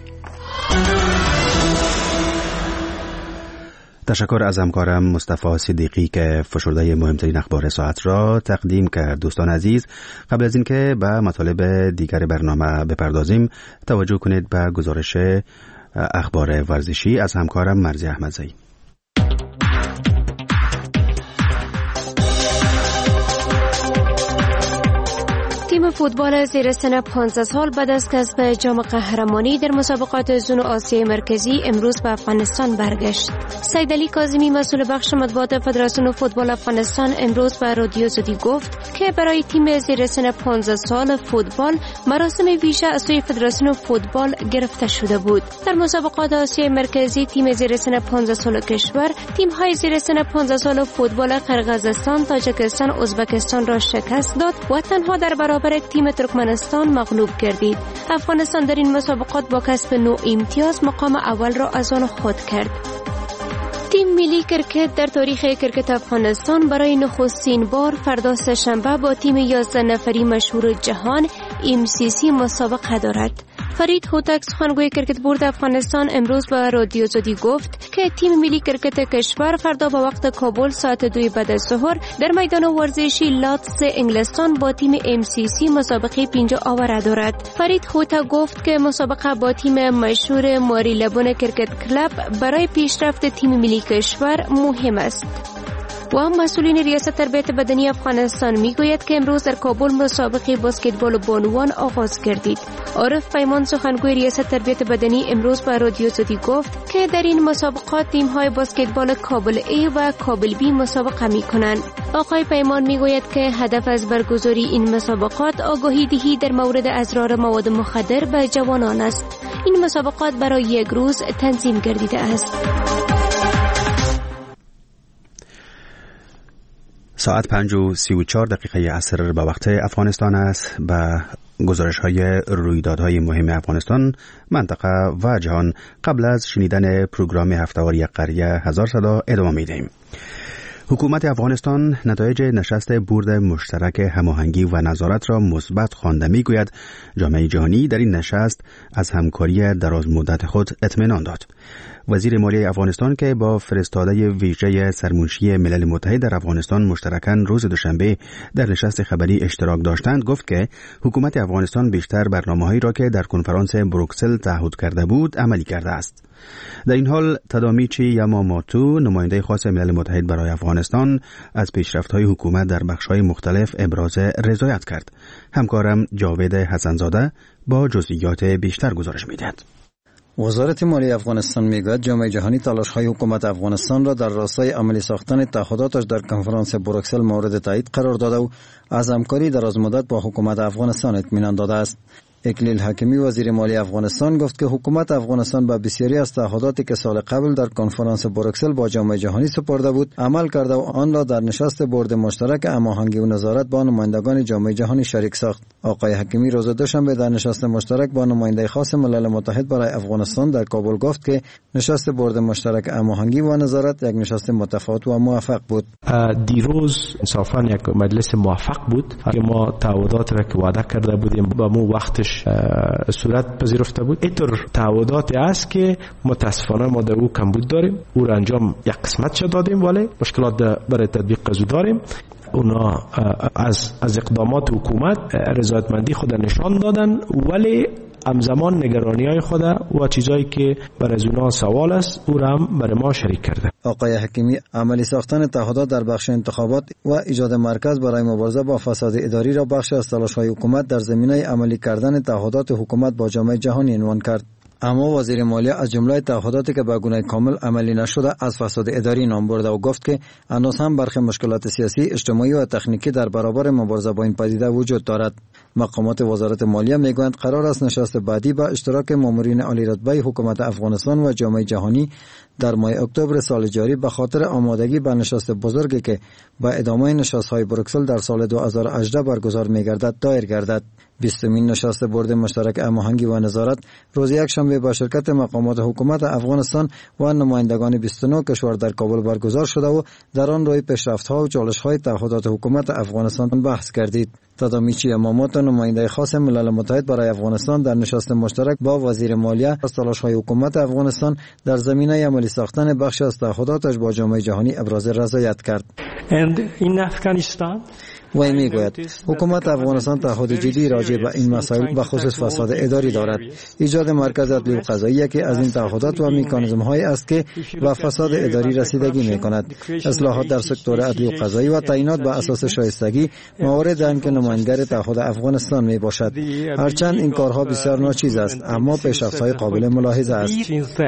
تشکر از همکارم مصطفی صدیقی که فشرده مهمترین اخبار ساعت را تقدیم کرد. دوستان عزیز، قبل از اینکه به مطالب دیگر برنامه بپردازیم توجه کنید به گزارش اخبار ورزشی از همکارم مرزی احمدزئی. تیم فوتبال زیر سن پانزده سال بعد از کسب جام قهرمانی در مسابقات زون آسیای مرکزی امروز به افغانستان برگشت. سیدعلی کاظمی مسئول بخش مطبوعات فدراسیون فوتبال افغانستان امروز به رادیو زدی گفت که برای تیم زیر سن پانزده سال فوتبال مراسم ویژه از سوی فدراسیون فوتبال گرفته شده بود. در مسابقات آسیای مرکزی تیم زیر سن پانزده سال کشور تیم‌های زیر سن پانزده سال فوتبال قرقیزستان، تاجیکستان، ازبکستان را شکست داد و تنها در برابر تیم ترکمنستان مغلوب گردید. افغانستان در این مسابقات با کسب نو امتیاز مقام اول را از آن خود کرد. تیم ملی کرکت در تاریخ کرکت افغانستان برای نخستین بار فردا سه‌شنبه با تیم یازده نفری مشهور جهان ام سی سی مسابقه دارد. فرید هوتک سخنگوی کرکت بورد افغانستان امروز به رادیو زدی گفت که تیم ملی کرکت کشور فردا با وقت کابل ساعت دوی بعد از ظهر در میدان ورزشی لاتس انگلستان با تیم ام سی سی مسابقه پینجا آوره دارد. فرید هوتک گفت که مسابقه با تیم مشهور ماری لبون کرکت کلاب برای پیشرفت تیم ملی کشور مهم است. و مسئولین ریاست تربیت بدنی افغانستان میگوید که امروز در کابل مسابقه بسکتبال بانوان آغاز گردید. عارف پیمان سخنگوی ریاست تربیت بدنی امروز به رادیو زدی گفت که در این مسابقات تیم‌های بسکتبال کابل ای و کابل بی مسابقه می‌کنند. آقای پیمان میگوید که هدف از برگزاری این مسابقات آگاهی دهی در مورد اضرار مواد مخدر به جوانان است. این مسابقات برای یک روز تنظیم گردیده است. ساعت پنج و سی و چهار دقیقه عصر به وقت افغانستان است. به گزارش های رویدادهای مهم افغانستان، منطقه و جهان قبل از شنیدن پروگرام هفته‌وار یک قریه هزار صدا ادامه می‌دهیم. حکومت افغانستان نتایج نشست بورد مشترک هماهنگی و نظارت را مثبت خوانده می‌گوید. جامعه جهانی در این نشست از همکاری دراز مدت خود اطمینان داد. وزیر مالیه افغانستان که با فرستاده ویژه سرمنشی ملل متحد در افغانستان مشترکاً روز دوشنبه در نشست خبری اشتراک داشتند گفت که حکومت افغانستان بیشتر برنامه‌هایی را که در کنفرانس بروکسل تعهد کرده بود عملی کرده است. در این حال تادامیچی یاماموتو، نماینده خاص ملل متحد برای افغانستان، از پیشرفت‌های حکومت در بخش‌های مختلف ابراز رضایت کرد. همکارم جاوید حسنزاده با جزئیات بیشتر گزارش می‌دهد. وزارت مالیه افغانستان میگوید جامعه جهانی تلاش‌های حکومت افغانستان را در راستای عملی ساختن تعهداتش در کنفرانس بروکسل مورد تایید قرار داده و از همکاری دراز مدت با حکومت افغانستان اطمینان داده است. اکلیل حکیمی وزیر مالیه افغانستان گفت که حکومت افغانستان به بسیاری از تعهداتی که سال قبل در کنفرانس بروکسل با جامعه جهانی سپرده بود عمل کرده و آن را در نشست بورد مشترک هماهنگی و نظارت با نمایندگان جامعه جهانی شریک ساخت. آقای حکیمی روز دوشنبه در نشست مشترک با نماینده خاص ملل متحد برای افغانستان در کابل گفت که نشست بورد مشترک هماهنگی و نظارت یک نشست متفاوت و موفق بود. دیروز انصافا یک مجلس موفق بود که ما تعهدات را که وعده کرده بودیم با مو وقتش صورت پذیرفته بود. اینطور تعهداتی است که متاسفانه ما در او کمبود داریم. او را انجام یک قسمت دادیم ولی مشکلات برای تطبیق قضو داریم. اونا از از اقدامات حکومت رضایتمندی خود نشان دادن ولی همزمان نگرانی های خود و چیزایی که بر از اونا سوال است او را هم برای ما شریک کرده. آقای حکیمی عملی ساختن تعهدات در بخش انتخابات و ایجاد مرکز برای مبارزه با فساد اداری را بخش از تلاش‌های حکومت در زمینه عملی کردن تعهدات حکومت با جامعه جهانی عنوان کرد. اما وزیر مالیه از جمله تعهداتی که به گونه کامل عملی نشده از فساد اداری نام برده و گفت که هنوز هم برخی مشکلات سیاسی، اجتماعی و تکنیکی در برابر مبارزه با این پدیده وجود دارد. مقامات وزارت مالیه میگویند قرار است نشست بعدی با اشتراک مامورین عالی رتبه حکومت افغانستان و جامعه جهانی در ماه اکتبر سال جاری به خاطر آمادگی به نشست بزرگی که با ادامه نشست‌های بروکسل در سال دو هزار و هجده برگزار می‌گردد دایر گردد. بیستمین نشست بورد مشترک هماهنگی و نظارت روز یکشنبه با شرکت مقامات حکومت افغانستان و نمایندگان بیست و نه کشور در کابل برگزار شده و در آن روی پیشرفت‌ها و چالش‌های تعهدات حکومت افغانستان بحث گردید. تادامیچی یاماموتو، نماینده خاص ملل متحد برای افغانستان، در نشست مشترک با وزیر مالیه از تلاش‌های حکومت افغانستان در زمینه عملی ساختن بخش از تعهداتش با جامعه جهانی ابراز رضایت کرد. And in Afghanistan و این میگوید حکومت افغانستان تعهد جدی راجع به این مسائل به خصوص فساد اداری دارد. ایجاد مرکز عدلی و قضایی که از این تعهدات و مکانیزم‌هایی است که به فساد اداری رسیدگی می‌کند. اصلاحات در سکتور عدلی و قضایی و تعیینات به اساس شایستگی موارد است که نماینگر تعهد افغانستان میباشد. هرچند این کارها بسیار ناچیز است اما پیشرفت‌های قابل ملاحظه است.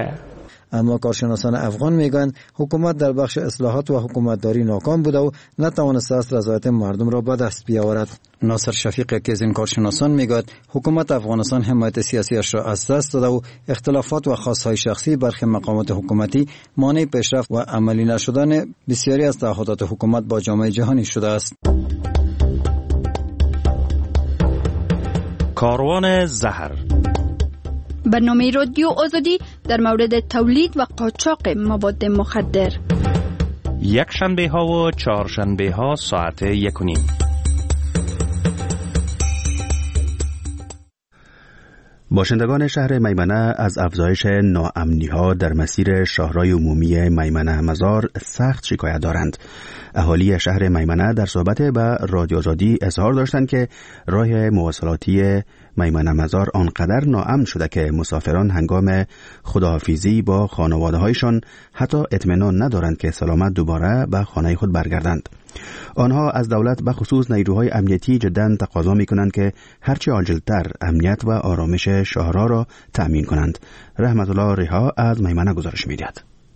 اما کارشناسان افغان میگویند حکومت در بخش اصلاحات و حکومتداری ناکام بوده و نتوانسته است رضایت مردم را به دست بیاورد. ناصر شفیق که از این کارشناسان میگوید حکومت افغانستان حمایت سیاسیش را از دست داده و اختلافات و خواستهای شخصی برخی مقامات حکومتی مانع پیشرفت و عملی نشدن بسیاری از تعهدات حکومت با جامعه جهانی شده است. کاروان زهر، برنامه رادیو آزادی در مورد تولید و قاچاق مواد مخدر، یک شنبه ها و چهار شنبه ها ساعت یک و نیم. باشندگان شهر میمنه از افزایش ناامنی ها در مسیر شاهرای عمومی میمنه مزار سخت شکایت دارند. اهالی شهر میمنه در صحبت به رادیو آزادی اظهار داشتند که راه مواصلاتی میمنه مزار آنقدر ناامن شده که مسافران هنگام خداحافظی با خانواده هایشان حتی اطمینان ندارند که سلامت دوباره به خانه خود برگردند. آنها از دولت به خصوص نیروهای امنیتی جداً تقاضا می‌کنند که هرچه عاجل‌تر امنیت و آرامش شاهرا را تأمین کنند. رحمت الله ریحا از میمنه گزارش می‌دهد.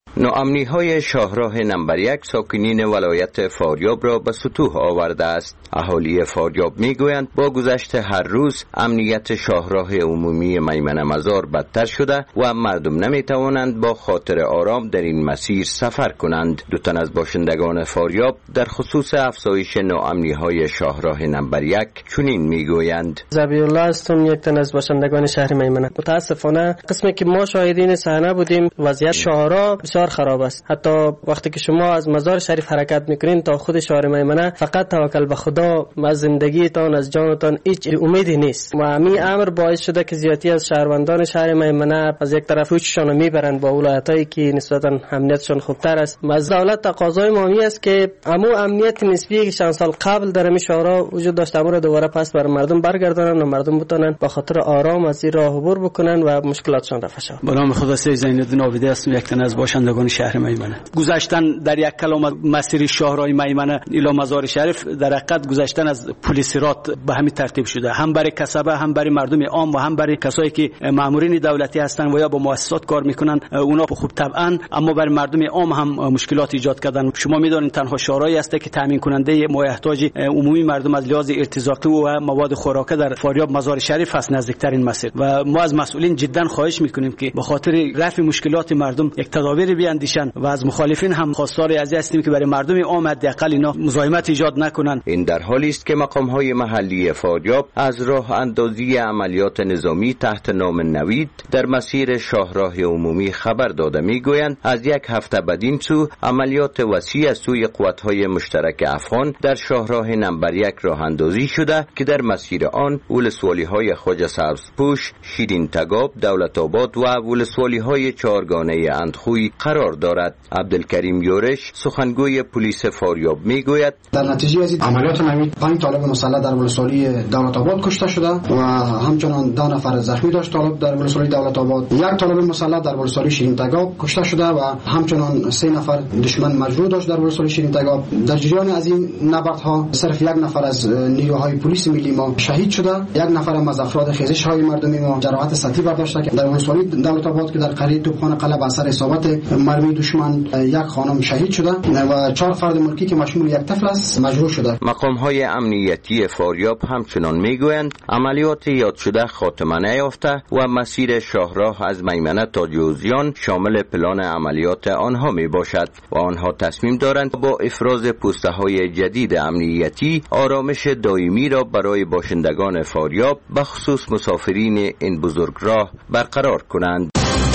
ناامنی های شاهراه نمبر یک ساکنین ولایت فاریاب را به سطوح آورده است. اهالی فاریاب میگویند با گذشت هر روز امنیت شاهراه عمومی میمنه مزار بدتر شده و مردم نمیتوانند با خاطر آرام در این مسیر سفر کنند. دو تن از باشندگان فاریاب در خصوص افزایش ناامنی های شاهراه نمبر یک چنین میگویند. ذبیح الله هستم، یک تن از باشندگان شهر میمنه. متاسفانه قسمی که ما شاهدین صحنه بودیم وضعیت شاهراه بسیار خراب است. حتی وقتی که شما از مزار شریف حرکت میکنین تا خود شهر میمنه فقط توکل به خدا، از زندگیتان از جانتان هیچ امیدی نیست و همین امر باعث شده که زیادی از شهروندان شهر میمنه از یک طرف روششان میبرند با ولایتایی که نسبتا امنیتشان خوبتر است. از دولت تقاضای مامی است که همون امنیت نسبی که چند سال قبل در این شهرها وجود داشت امر دوباره پس بر مردم برگردانند و مردم بتونن به خاطر آرام از این راه عبور بکنن و مشکلاتشان رفع شود. به نام خدا سید زینالدین عابدی هستم، یک تن از باشندگان شهر میمنه. گذشتن در یک کیلومتر مسیر شاهراه میمنه الی مزار شریف در حقیقت گذشتن از پلیسرات به همین ترتیب شده، هم برای کسبه هم برای مردم عام و هم برای کسایی که مامورین دولتی هستند و یا با مؤسسات کار میکنن اونا خوب طبعا، اما برای مردم عام هم مشکلات ایجاد کردن. شما میدونید تنها شاهراهی است که تامین کننده مایحتاج عمومی مردم از لحاظ ارتزاقی و مواد خوراکه در فاریاب مزار شریف است، نزدیکترین مسیر. و ما از مسئولین جدا خواهش میکنیم که به خاطر رفع مشکلات مردم یک تدابیر بیاندیشن و از مخالفین هم خواستار از هستیم که برای مردم عام حداقل اینا مزاحمت ایجاد نکنن. این در حالی است که مقام‌های محلی فاریاب از راه اندازی عملیات نظامی تحت نام نوید در مسیر شاهراه عمومی خبر داده میگویند از یک هفته بدین سو عملیات وسیع از سوی قوت‌های مشترک افغان در شاهراه نمبر یک راه اندازی شده که در مسیر آن ولسوالی‌های خواجه سبزپوش، شیرین تگاب، دولت آباد و ولسوالی‌های چهارگانه اندخوی قرار دارد. عبدالکریم یورش سخنگوی پلیس فاریاب میگوید در نتیجه از عملیات نوید پنج طالب مسلح در ولسوالی دولت آباد کشته شده و همچنان ده نفر زخمی داشت طالب در ولسوالی دولت آباد. یک طالب مسلح در ولسوالی شیرین تگاب کشته شده و همچنان سه نفر دشمن مجروح داشت در ولسوالی شیرین تگاب. در جریان از این نبردها صرف یک نفر از نیروهای پلیس ملی ما شهید شده، یک نفر از افراد خیزش های مردمی ما جراحت سطحی برداشته که در ولسوالی دولت آباد که در قریه توپخانه قلب اثر اصابت مرمی دشمن یک خانم شهید شده و چهار فرد ملکی که مشمول یک طفل است مجروح شده. مقام‌های امنیتی فاریاب همچنان میگویند عملیات یاد شده خاتمه نیافته و مسیر شاهراه از میمنه تا جوزیان شامل پلان عملیات آنها می باشد و آنها تصمیم دارند با افراز پوسته‌های جدید امنیتی آرامش دائمی را برای باشندگان فاریاب به خصوص مسافرین این بزرگراه برقرار کنند.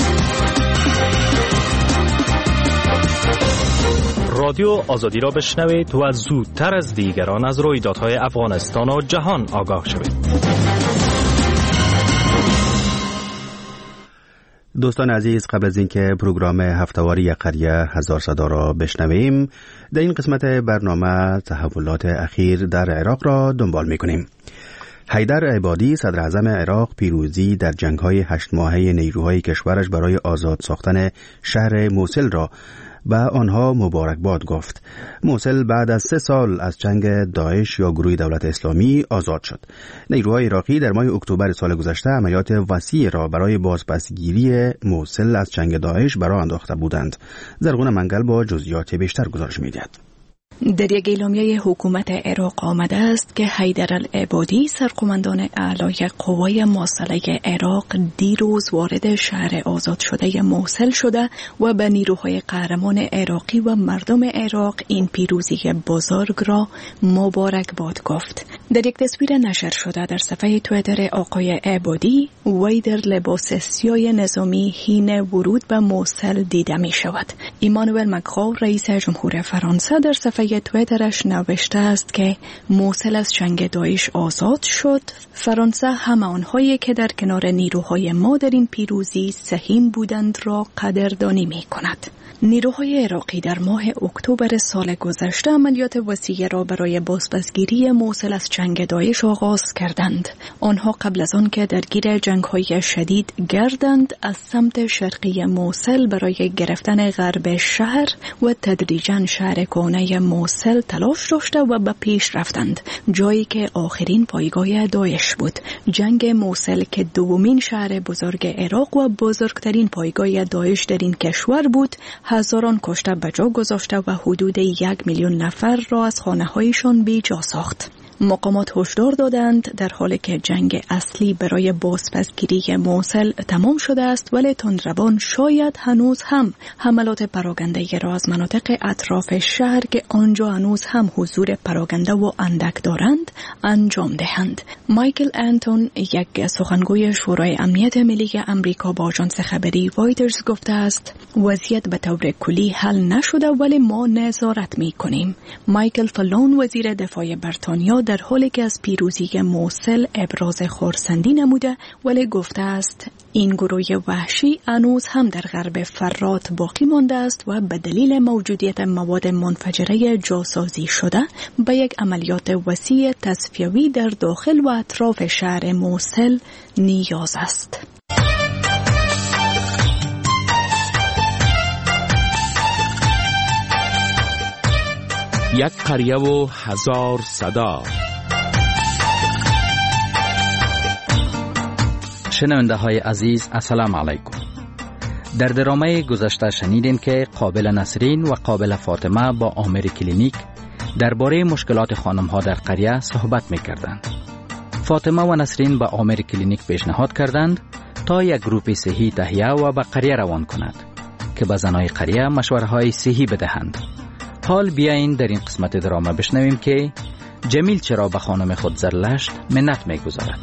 رادیو آزادی را بشنوید و زودتر از دیگران از رویدادهای افغانستان و جهان آگاه شوید. دوستان عزیز، قبل از اینکه پروگرام هفته‌واری قریه هزار صدا را بشنویم، در این قسمت برنامه تحولات اخیر در عراق را دنبال می‌کنیم. حیدر عبادی صدر اعظم عراق پیروزی در جنگ‌های هشت ماهه نیروهای کشورش برای آزاد ساختن شهر موصل را به آنها مبارکباد گفت. موصل بعد از سه سال از جنگ داعش یا گروه دولت اسلامی آزاد شد. نیروهای عراقی در ماه اکتبر سال گذشته عملیات وسیع را برای بازپسگیری موصل از جنگ داعش برآ انداخته بودند. زرغون منگل با جزئیات بیشتر گزارش می‌دهد. در یک اعلامیه حکومت عراق آمده است که حیدر العبادی سرقماندان اعلای قوای مسلح عراق دیروز وارد شهر آزاد شده موصل شده و به نیروهای قهرمان عراقی و مردم عراق این پیروزی بزرگ را مبارکباد گفت. در یک تصویر نشر شده در صفحه توییتر آقای عبادی، وی در لباس سیاه نظامی حین ورود به موصل دیده می شود. ایمانوئل مکرون رئیس جمهور فرانسه در صفحه توییترش نوشته است که موصل از جنگ داعش آزاد شد. فرانسه همه آنهایی که در کنار نیروهای ما در این پیروزی سهیم بودند را قدردانی می کند. نیروهای عراقی در ماه اکتبر سال گذشته عملیات وسیع را برای بازپسگیری موصل از جنگ داعش آغاز کردند. آنها قبل از آن که درگیر جنگ‌های شدید گردند، از سمت شرقی موصل برای گرفتن غرب شهر و تدریجاً شهر کهنه موصل تلاش داشته و به پیش رفتند، جایی که آخرین پایگاه داعش بود. جنگ موصل که دومین شهر بزرگ عراق و بزرگترین پایگاه داعش در این کشور بود، هزاران کشته به جا گذاشته و حدود یک میلیون نفر را از خانه‌هایشان بی‌جا ساخت. مقامات هشدار دادند در حالی که جنگ اصلی برای بازپسگیری موصل تمام شده است، ولی تندروان شاید هنوز هم حملات پراگنده‌ای را از مناطق اطراف شهر که آنجا هنوز هم حضور پراگنده و اندک دارند انجام دهند. مایکل انتون، یک سخنگوی شورای امنیت ملی امریکا، با آژانس خبری رایترز گفته است وضعیت به طور کلی حل نشده ولی ما نظارت می‌کنیم. مایکل فالون، وزیر دفاع بریتانیا، در حالی که از پیروزی موصل ابراز خرسندی نموده ولی گفته است این گروه وحشی هنوز هم در غرب فرات باقی مانده است و به دلیل موجودیت مواد منفجره جاسازی شده به یک عملیات وسیع تصفیوی در داخل و اطراف شهر موصل نیاز است. یک قریه و هزار صدا. شنونده های عزیز، السلام علیکم. در درامه گذشته شنیدیم که قابل نسرین و قابل فاطمه با آمر کلینیک درباره مشکلات خانم ها در قریه صحبت می کردند. فاطمه و نسرین با آمر کلینیک پیشنهاد کردند تا یک گروپ صحی تهیه و به قریه روان کند که به زنای قریه مشوره های صحی بدهند. حال بیاین در این قسمت درامه بشنویم که جمیل چرا به خانم خود زرلشت منت می گذارد.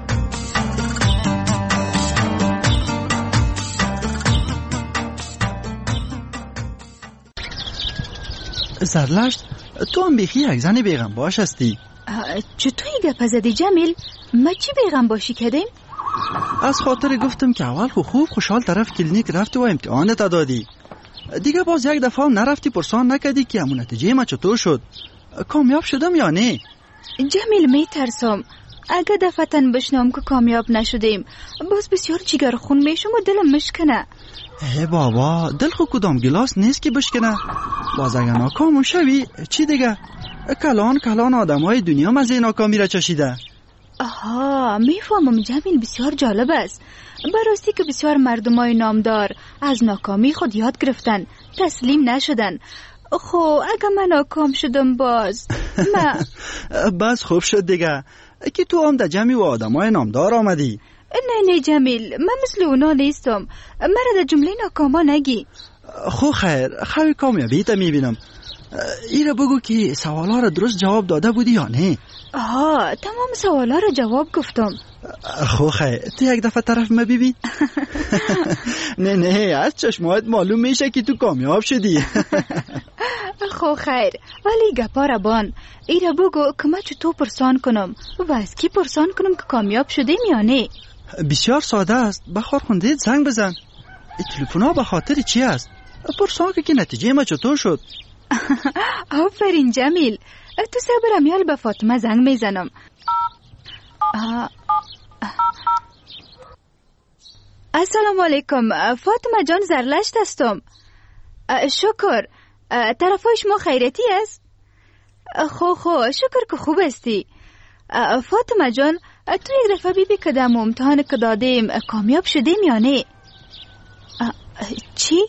زرلشت، تو هم بیخی یک زن بیغم باش هستی. چطوری گپ زدی جمیل؟ ما چی بیغم باشی کردیم؟ از خاطر گفتم که اول خو خوب خوشحال طرف کلینیک رفتی و امتحانت دادی، دیگه باز یک دفعه هم نرفتی پرسان نکردی که همون نتیجه ما چطور شد، کامیاب شدم یا نه؟ جمیل می ترسم اگه دفعتن بشنم که کامیاب نشدیم باز بسیار جگر خون میشم و دلم مشکنه. ای بابا، دل خو کدام گلاس نیست که بشکنه، باز اگه ناکام شوی چی دیگه؟ کلان کلان آدم های دنیا مزه ناکامی را چشیده. آها، میفهمم جمیل، بسیار جالب است. براستی که بسیار مردمای نامدار از ناکامی خود یاد گرفتن، تسلیم نشدن. خو اگه من ناکام شدم باز ما بس خوب شد دیگه که تو هم در جمعی و آدمای نامدار آمدی. نه نه جمیل، من مثل اونا نیستم، مرا در جمله ناکاما نگی. خو خیر، خوی کامیابی تا میبینم. ایره بگو که سوالا را درست جواب داده بودی یا نه؟ آها، تمام سوالا را جواب گفتم. خو خیر، تو یک دفعه طرف ما ببین. نه نه، از چشمات معلوم میشه که تو کامیاب شدی. خو خیر، ولی گپا را بان. ایره بگو که من چطور پرسان کنم و از کی پرسان کنم که کامیاب شدیم یا نه؟ بسیار ساده است، بخار خوندید زنگ بزن. تلفن ها به خاطر چی است؟ پرسان که نتیجه ما چطور شد. آفرین جمیل، تو صبر امیال به فاطمه زنگ میزنم. السلام علیکم، فاطمه جان، زرلشت هستم. شکر، طرفای شما خیرتی است؟ خو خو شکر که خوب استی. فاطمه جان، تو یک دفعه بیبی که دم امتحان که دادیم کامیاب شدیم یا نه؟ چی؟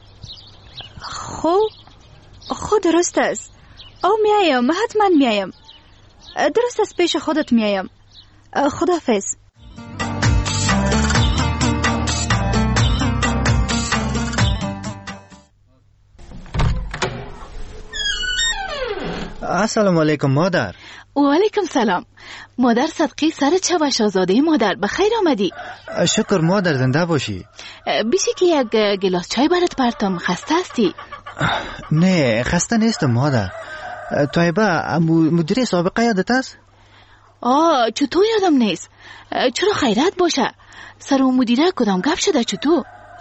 خو خو درست است. او میایم، حتما میایم. درست است، پیش خودت میایم. خداحافظ. السلام علیکم مادر. و علیکم سلام. مادر صدقی سر چه و شاهزاده مادر، بخیر آمدی. شکر مادر، زنده باشی. بیشی که یک گلاس چای برات پرتم، خسته هستی؟ نه خسته نیستم مادر. طیبه مدیر سابقه یادت است؟ آه چطور یادم نیست. چرا خیرت باشه. سر اون مدیره کدام گپ شده چطور؟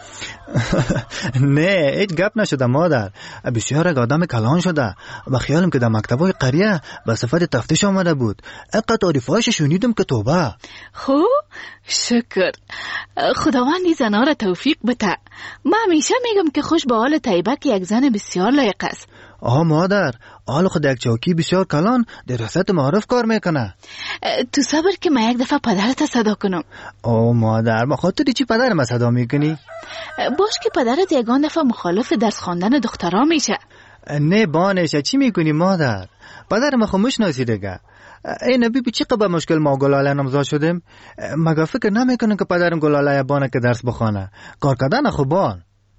نه هیچ گپ نشده مادر، بسیار یک آدم کلان شده و خیالم که در مکتبای قریه به سفر تفتیش آمده بود. اینقدر تعریفایش شنیدم که توبه. خو شکر، خداوندی زنها را توفیق بده. من همیشه میگم که خوش به حال طیبه که یک زن بسیار لایق است. آها مادر، حال خود یک چوکی بسیار کلان در ریاست معارف کار میکنه. تو صبر که من یک دفعه پدرت صدا کنم. او مادر، با خاطر چی پدرم صدا میکنی؟ باش که پدرت یگان دفعه مخالف درس خواندن دخترها میشه. نه بانشه، چی میکنی مادر؟ پدرم خو میشناسی دیگه. ای نبی بی چی قبل مشکل ما گلاله نمزاد شدیم؟ مگه فکر نمیکنن که پدرم گلاله بانه که درس بخونه؟ کار کردن خو بان.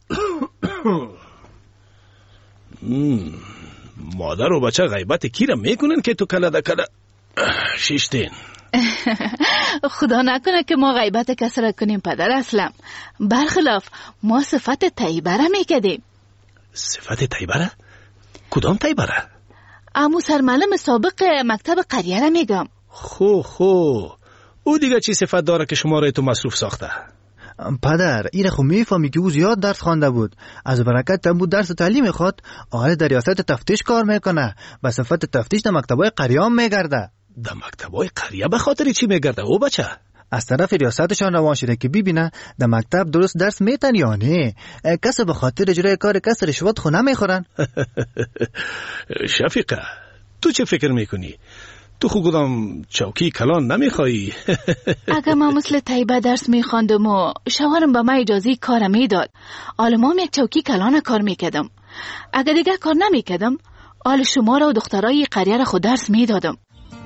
مادر و بچه غیبت کی را میکنن که تو کله ده کله شیشتین؟ خدا نکنه که ما غیبت کس را کنیم پدر اسلم. برخلاف ما صفت طیبه را میکدیم. صفت طیبه را؟ کدام طیبه را؟ امو سرمعلم سابق مکتب قریه را میگم. خو خو او دیگه چی صفت داره که شما را تو مصروف ساخته؟ پدر ایره خو میفهمی که او زیاد درس خوانده بود. از برکت تم بود درس و تعلیم خود آهل در ریاست تفتیش کار میکنه. به صفت تفتیش در مکتبای قریه هم میگرده. در مکتبای قریه به خاطر چی میگرده او بچه؟ از طرف ریاستشان روان شده که ببینه در مکتب درست درس میتن یا نه. کس به خاطر اجرای کار کس رشوت خو نمیخورن. شفیقه تو چه فکر میکنی؟ تو خو گفتم چوکی کلان نمیخوایی؟ اگه ما مثل طیبه درس میخواندم و شوهرم به ما اجازه کار میداد، آلمام یک چوکی کلان کار میکدم. اگه دیگه کار نمیکدم، آل شما را و دخترای قریه را خود درس میدادم.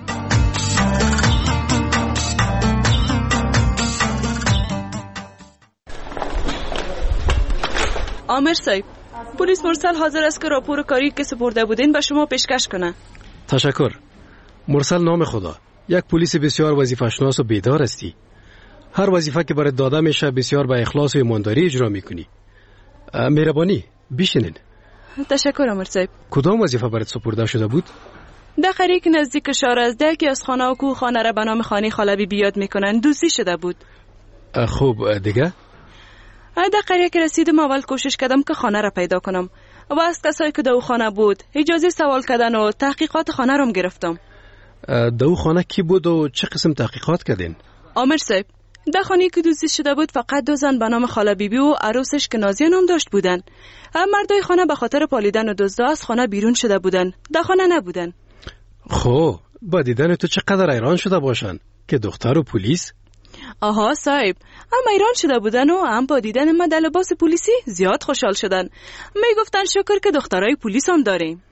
آمر صاحب، پلیس مرسل حاضر است که راپور کاری که سپرده بودین به شما پیشکش کنه. تشکر. مرسل نام خدا، یک پلیس بسیار وظیفه‌شناس و بیدار هستی. هر وظیفه که برات داده میشه بسیار با اخلاص و ایمانداری اجرا میکنی. مهربانی بشینین. تشکر آمر صاحب. کدام وظیفه برات سپرده شده بود؟ در قریه که نزدیک شارزده که از خانه و کوخانه را به نام خانه خالبی بیاد میکنن دوستی شده بود. خوب دیگه؟ در قریه که رسیدم اول کوشش کردم که خانه را پیدا کنم و از کسایی که دو خانه بود اجازه سوال کردن و تحقیقات خانه رو گرفتم. دو خانه کی بود و چه قسم تحقیقات کردین؟ آمر صاحب، در خانه که دوستی شده بود فقط دو زن به نام خاله بیبی و عروسش که نازیه نام داشت بودن. مردای خانه به خاطر پالیدن و دزدا از خانه بیرون شده بودن، در خانه نبودن. خب با دیدن تو چقدر حیران شده باشن که دختر و پلیس؟ آها صاحب، هم ایران شده بودن و هم با دیدن من در لباس پلیسی زیاد خوشحال شدن. می گفتن شکر که دخترای پلیس هم داریم.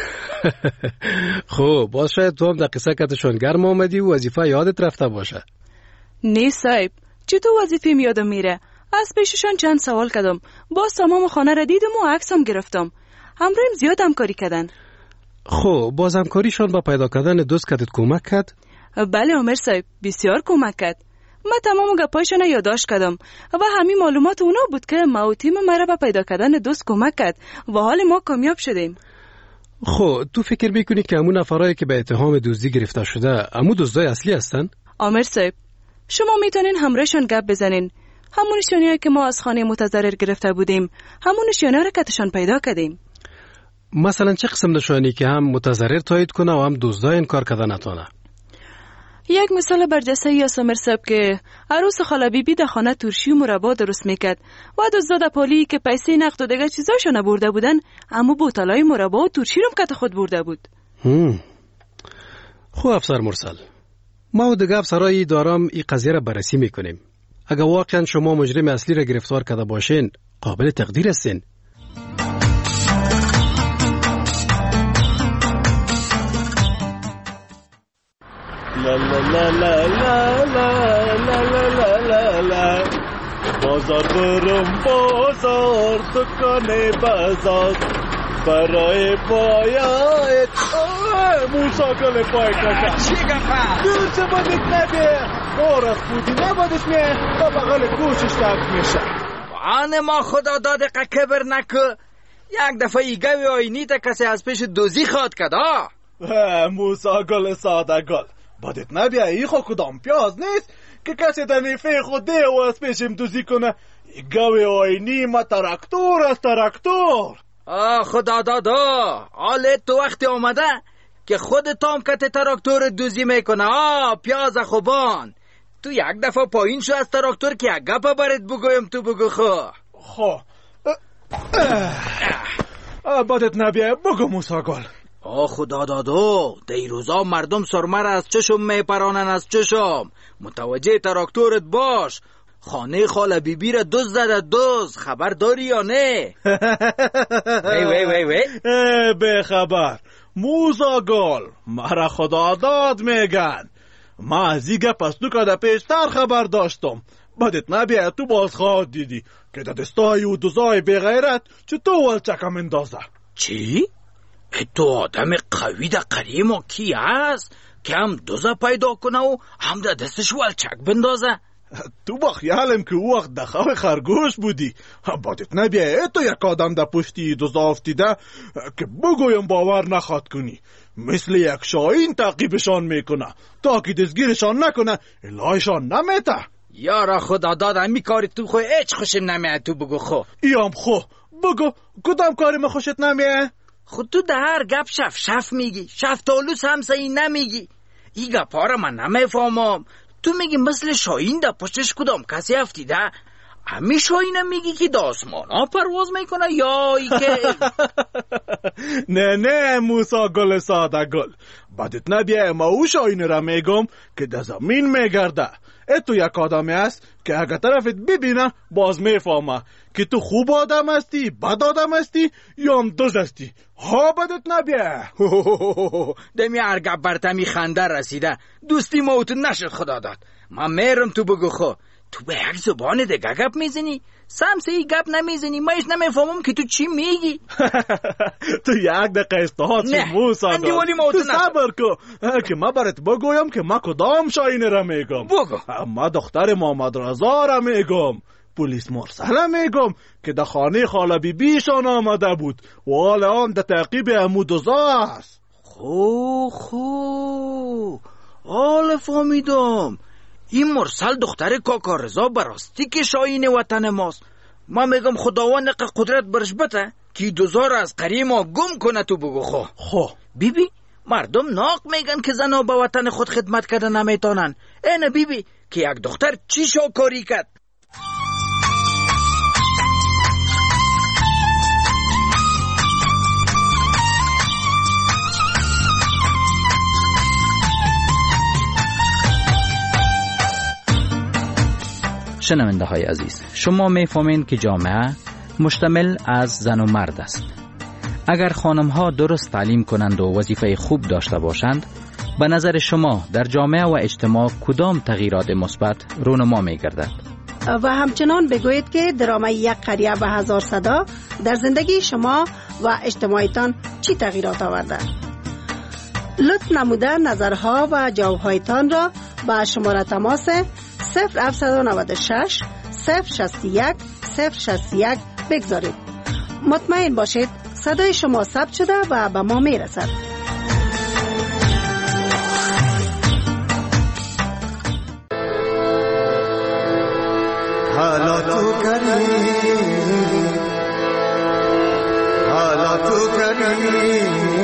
خب باز شاید تو هم در قصه کتشان گرم آمدی و وظیفه یادت رفته باشه. نه صاحب، چطور وظیفه یادم میره؟ از پیششان چند سوال کردم، باز تمام خانه را دیدم و عکس هم گرفتم. همراهیم زیاد همکاری کردن. خب باز همکاریشان با پیدا کردن دوست کدت کمک کرد؟ بله عمر صاحب، بسیار کمک کرد. من تمام گپایشان یادداشت کردم و همین معلومات اونا بود که ما و تیم مرا به پیدا کردن دوست کمک کرد و حال ما کامیاب شدیم. خب تو فکر میکنی که همون نفرایی که به اتهام دزدی گرفته شده همون دزدای اصلی هستن؟ عامر صاحب، شما میتونین همراهشان گپ بزنین. همون نشانه‌ای که ما از خانه متضرر گرفته بودیم، همون نشانه را کتشان پیدا کردیم. مثلا چه قسم نشانی که هم متضرر تایید کنه و هم دزدای این کار کردن نتونه؟ یک مثال برجسته ای است عمر صاحب که عروس خاله بیبی در خانه ترشی و مربا درست میکرد و دزدا پالی که پیسه نقد و دیگه چیزاشو نبرده بودن، اما بوتلای مربا و ترشی رو کت خود برده بود. هم. خوب افسر مرسل، ما و دیگه افسرای دارم این قضیه را بررسی میکنیم. اگر واقعا شما مجرم اصلی را گرفتار کرده باشین قابل تقدیر هستین. لا لا لا لا لا لا لا لا لا لا بازار برم بازار دکان بازار برای پایت موسا گل پای کاکا چی گفت؟ دور چه بادت نده اور از بودی نبادش میه تا بغل گوشش تک میشه آن ما خدا داده قکبر نکو یک دفعه ایگوی آینی تا کسی از پیش دوزی خواد کد موسا گل ساده گل بادت نبیه ای خو کدام پیاز نیست که کسی در نیفه خوده و از پیشم دوزی کنه. ایگوی آینی ما ترکتور از ترکتور. آه خدا دادا حالت تو وقتی آمده که خود تام کت تراکتور دوزی میکنه. آه پیاز خوبان تو یک دفعه پایین شو از تراکتور که یک گپا برات بگویم تو بگو خو خو بادت نبیه بگو موسا گل. آ خدا دادو، دیروزا مردم سرمه را از چشم میپرانن از چشم. متوجه تراکتورت باش. خانه خاله بیبی را دوز زده دوز. خبر داری یا نه؟ وی وی وی وی به خبر موسا گل، مرا خدا داد میگن. ما از این گپ از تو که در پیشتر خبر داشتم. بدت نبیه تو باز خواد دیدی که در دستای و دوزای بغیرت چطور ولچکم اندازه. چی؟ تو آدم قوی در قریم و کی هست که هم دوزه پیدا کنه و هم در دستش ولچک بندازه؟ تو با خیالم که او وقت دخواه خرگوش بودی. بدت نبیه تو یک آدم در پشتی دوزه افتیده که بگویم باور نخواد کنی. مثل یک شاهین تعقیبشان میکنه تا که دستگیرشان نکنه الهیشان نمیته. یارا خدا داد همی کاری تو خو هیچ خوشم نمیاد. تو بگو خو. ایام خو بگو کدام کاری ما خوشت نمیاد؟ خود تو ده هر گپ شف شف میگی. شفتالوس هم سایی نمیگی. ای گپا را من نمیفهمم. تو میگی مثل شاهین در پشتش کدام کسی افتیده؟ همی شاهینم میگی که دا آسمان ها پرواز میکنه یا ای که نه نه موسا گل ساده گل، بدت نبیه ما او شاهین را میگم که در زمین میگرده. ای تو یک آدمی است که اگر طرفت ببینه باز میفهمه که تو خوب آدم هستی، بد آدم هستی یا هم دوز هستی. ها بدت نبیه. دمی ارگب برتمی خنده رسیده. دوستی موت نشد خدا داد. من میرم تو بگو خو. تو به یک زبان دیگه گپ میزنی؟ سمسه ای گپ نمیزنی. ما ایش نمیفهمم که تو چی میگی. تو یک دقیقه استحاد شد موسا گل. تو صبر کو که ما برات بگویم که ما کدام شاهین را میگم. بگو. ما دختر محمد رضا را میگم. پلیس مرسل میگم که در خانه خاله بیبیشان آمده بود و حال آن در تعقیب امودوزا است. خو خو حال فهمیدم. این مرسل دختر کاکا رضا براستی که شاهین وطن ماست. ما میگم خداوند قدرت برش بته که دوزار از قریما گم کنه. تو بگو خو. خو بیبی مردم ناق میگن که زنها به وطن خود خدمت کرده نمیتونن. اینه بیبی که یک دختر چی شاکاری کرد. شنونده های عزیز، شما میفهمین که جامعه مشتمل از زن و مرد است. اگر خانم ها درست تعلیم کنند و وظیفه خوب داشته باشند، به نظر شما در جامعه و اجتماع کدام تغییرات مثبت رونما می گردد؟ و همچنان بگویید که درامه یک قریه به هزار صدا در زندگی شما و اجتماعیتان چی تغییرات آورده؟ لطف نموده نظرها و جوابهایتان را به شماره تماس صفر هفت نه شش صفر شصت و یک صفر شصت و یک بگذارید. مطمئن باشید صدای شما ثبت شده و به ما میرسد. حالا تو کری حالا تو کری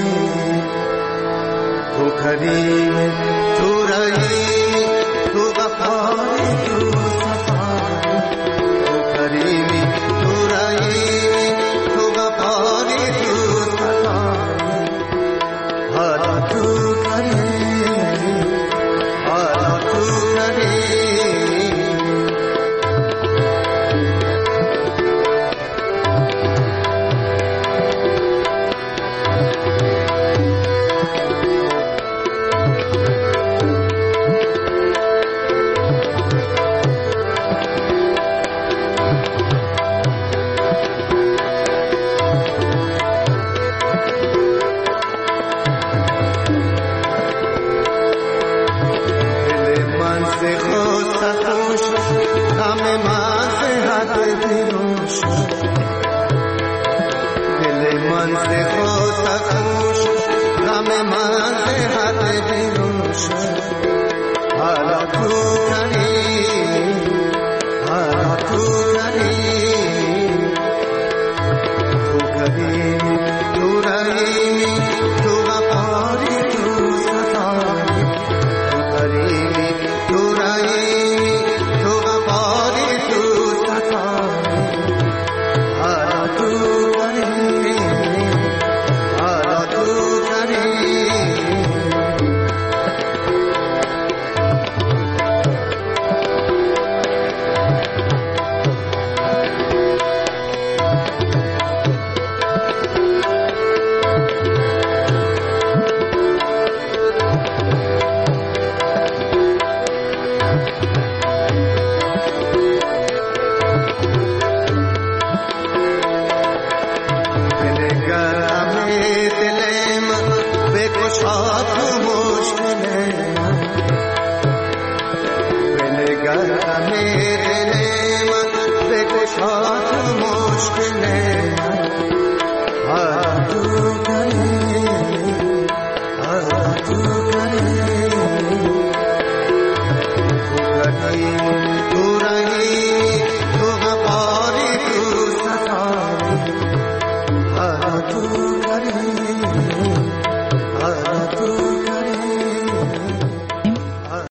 تو کری تو رایی تو غفاری تو صفاری تو کریمی تو رایی تو غفاری تو صفاری حالا تو کری حالا تو کری حالا تو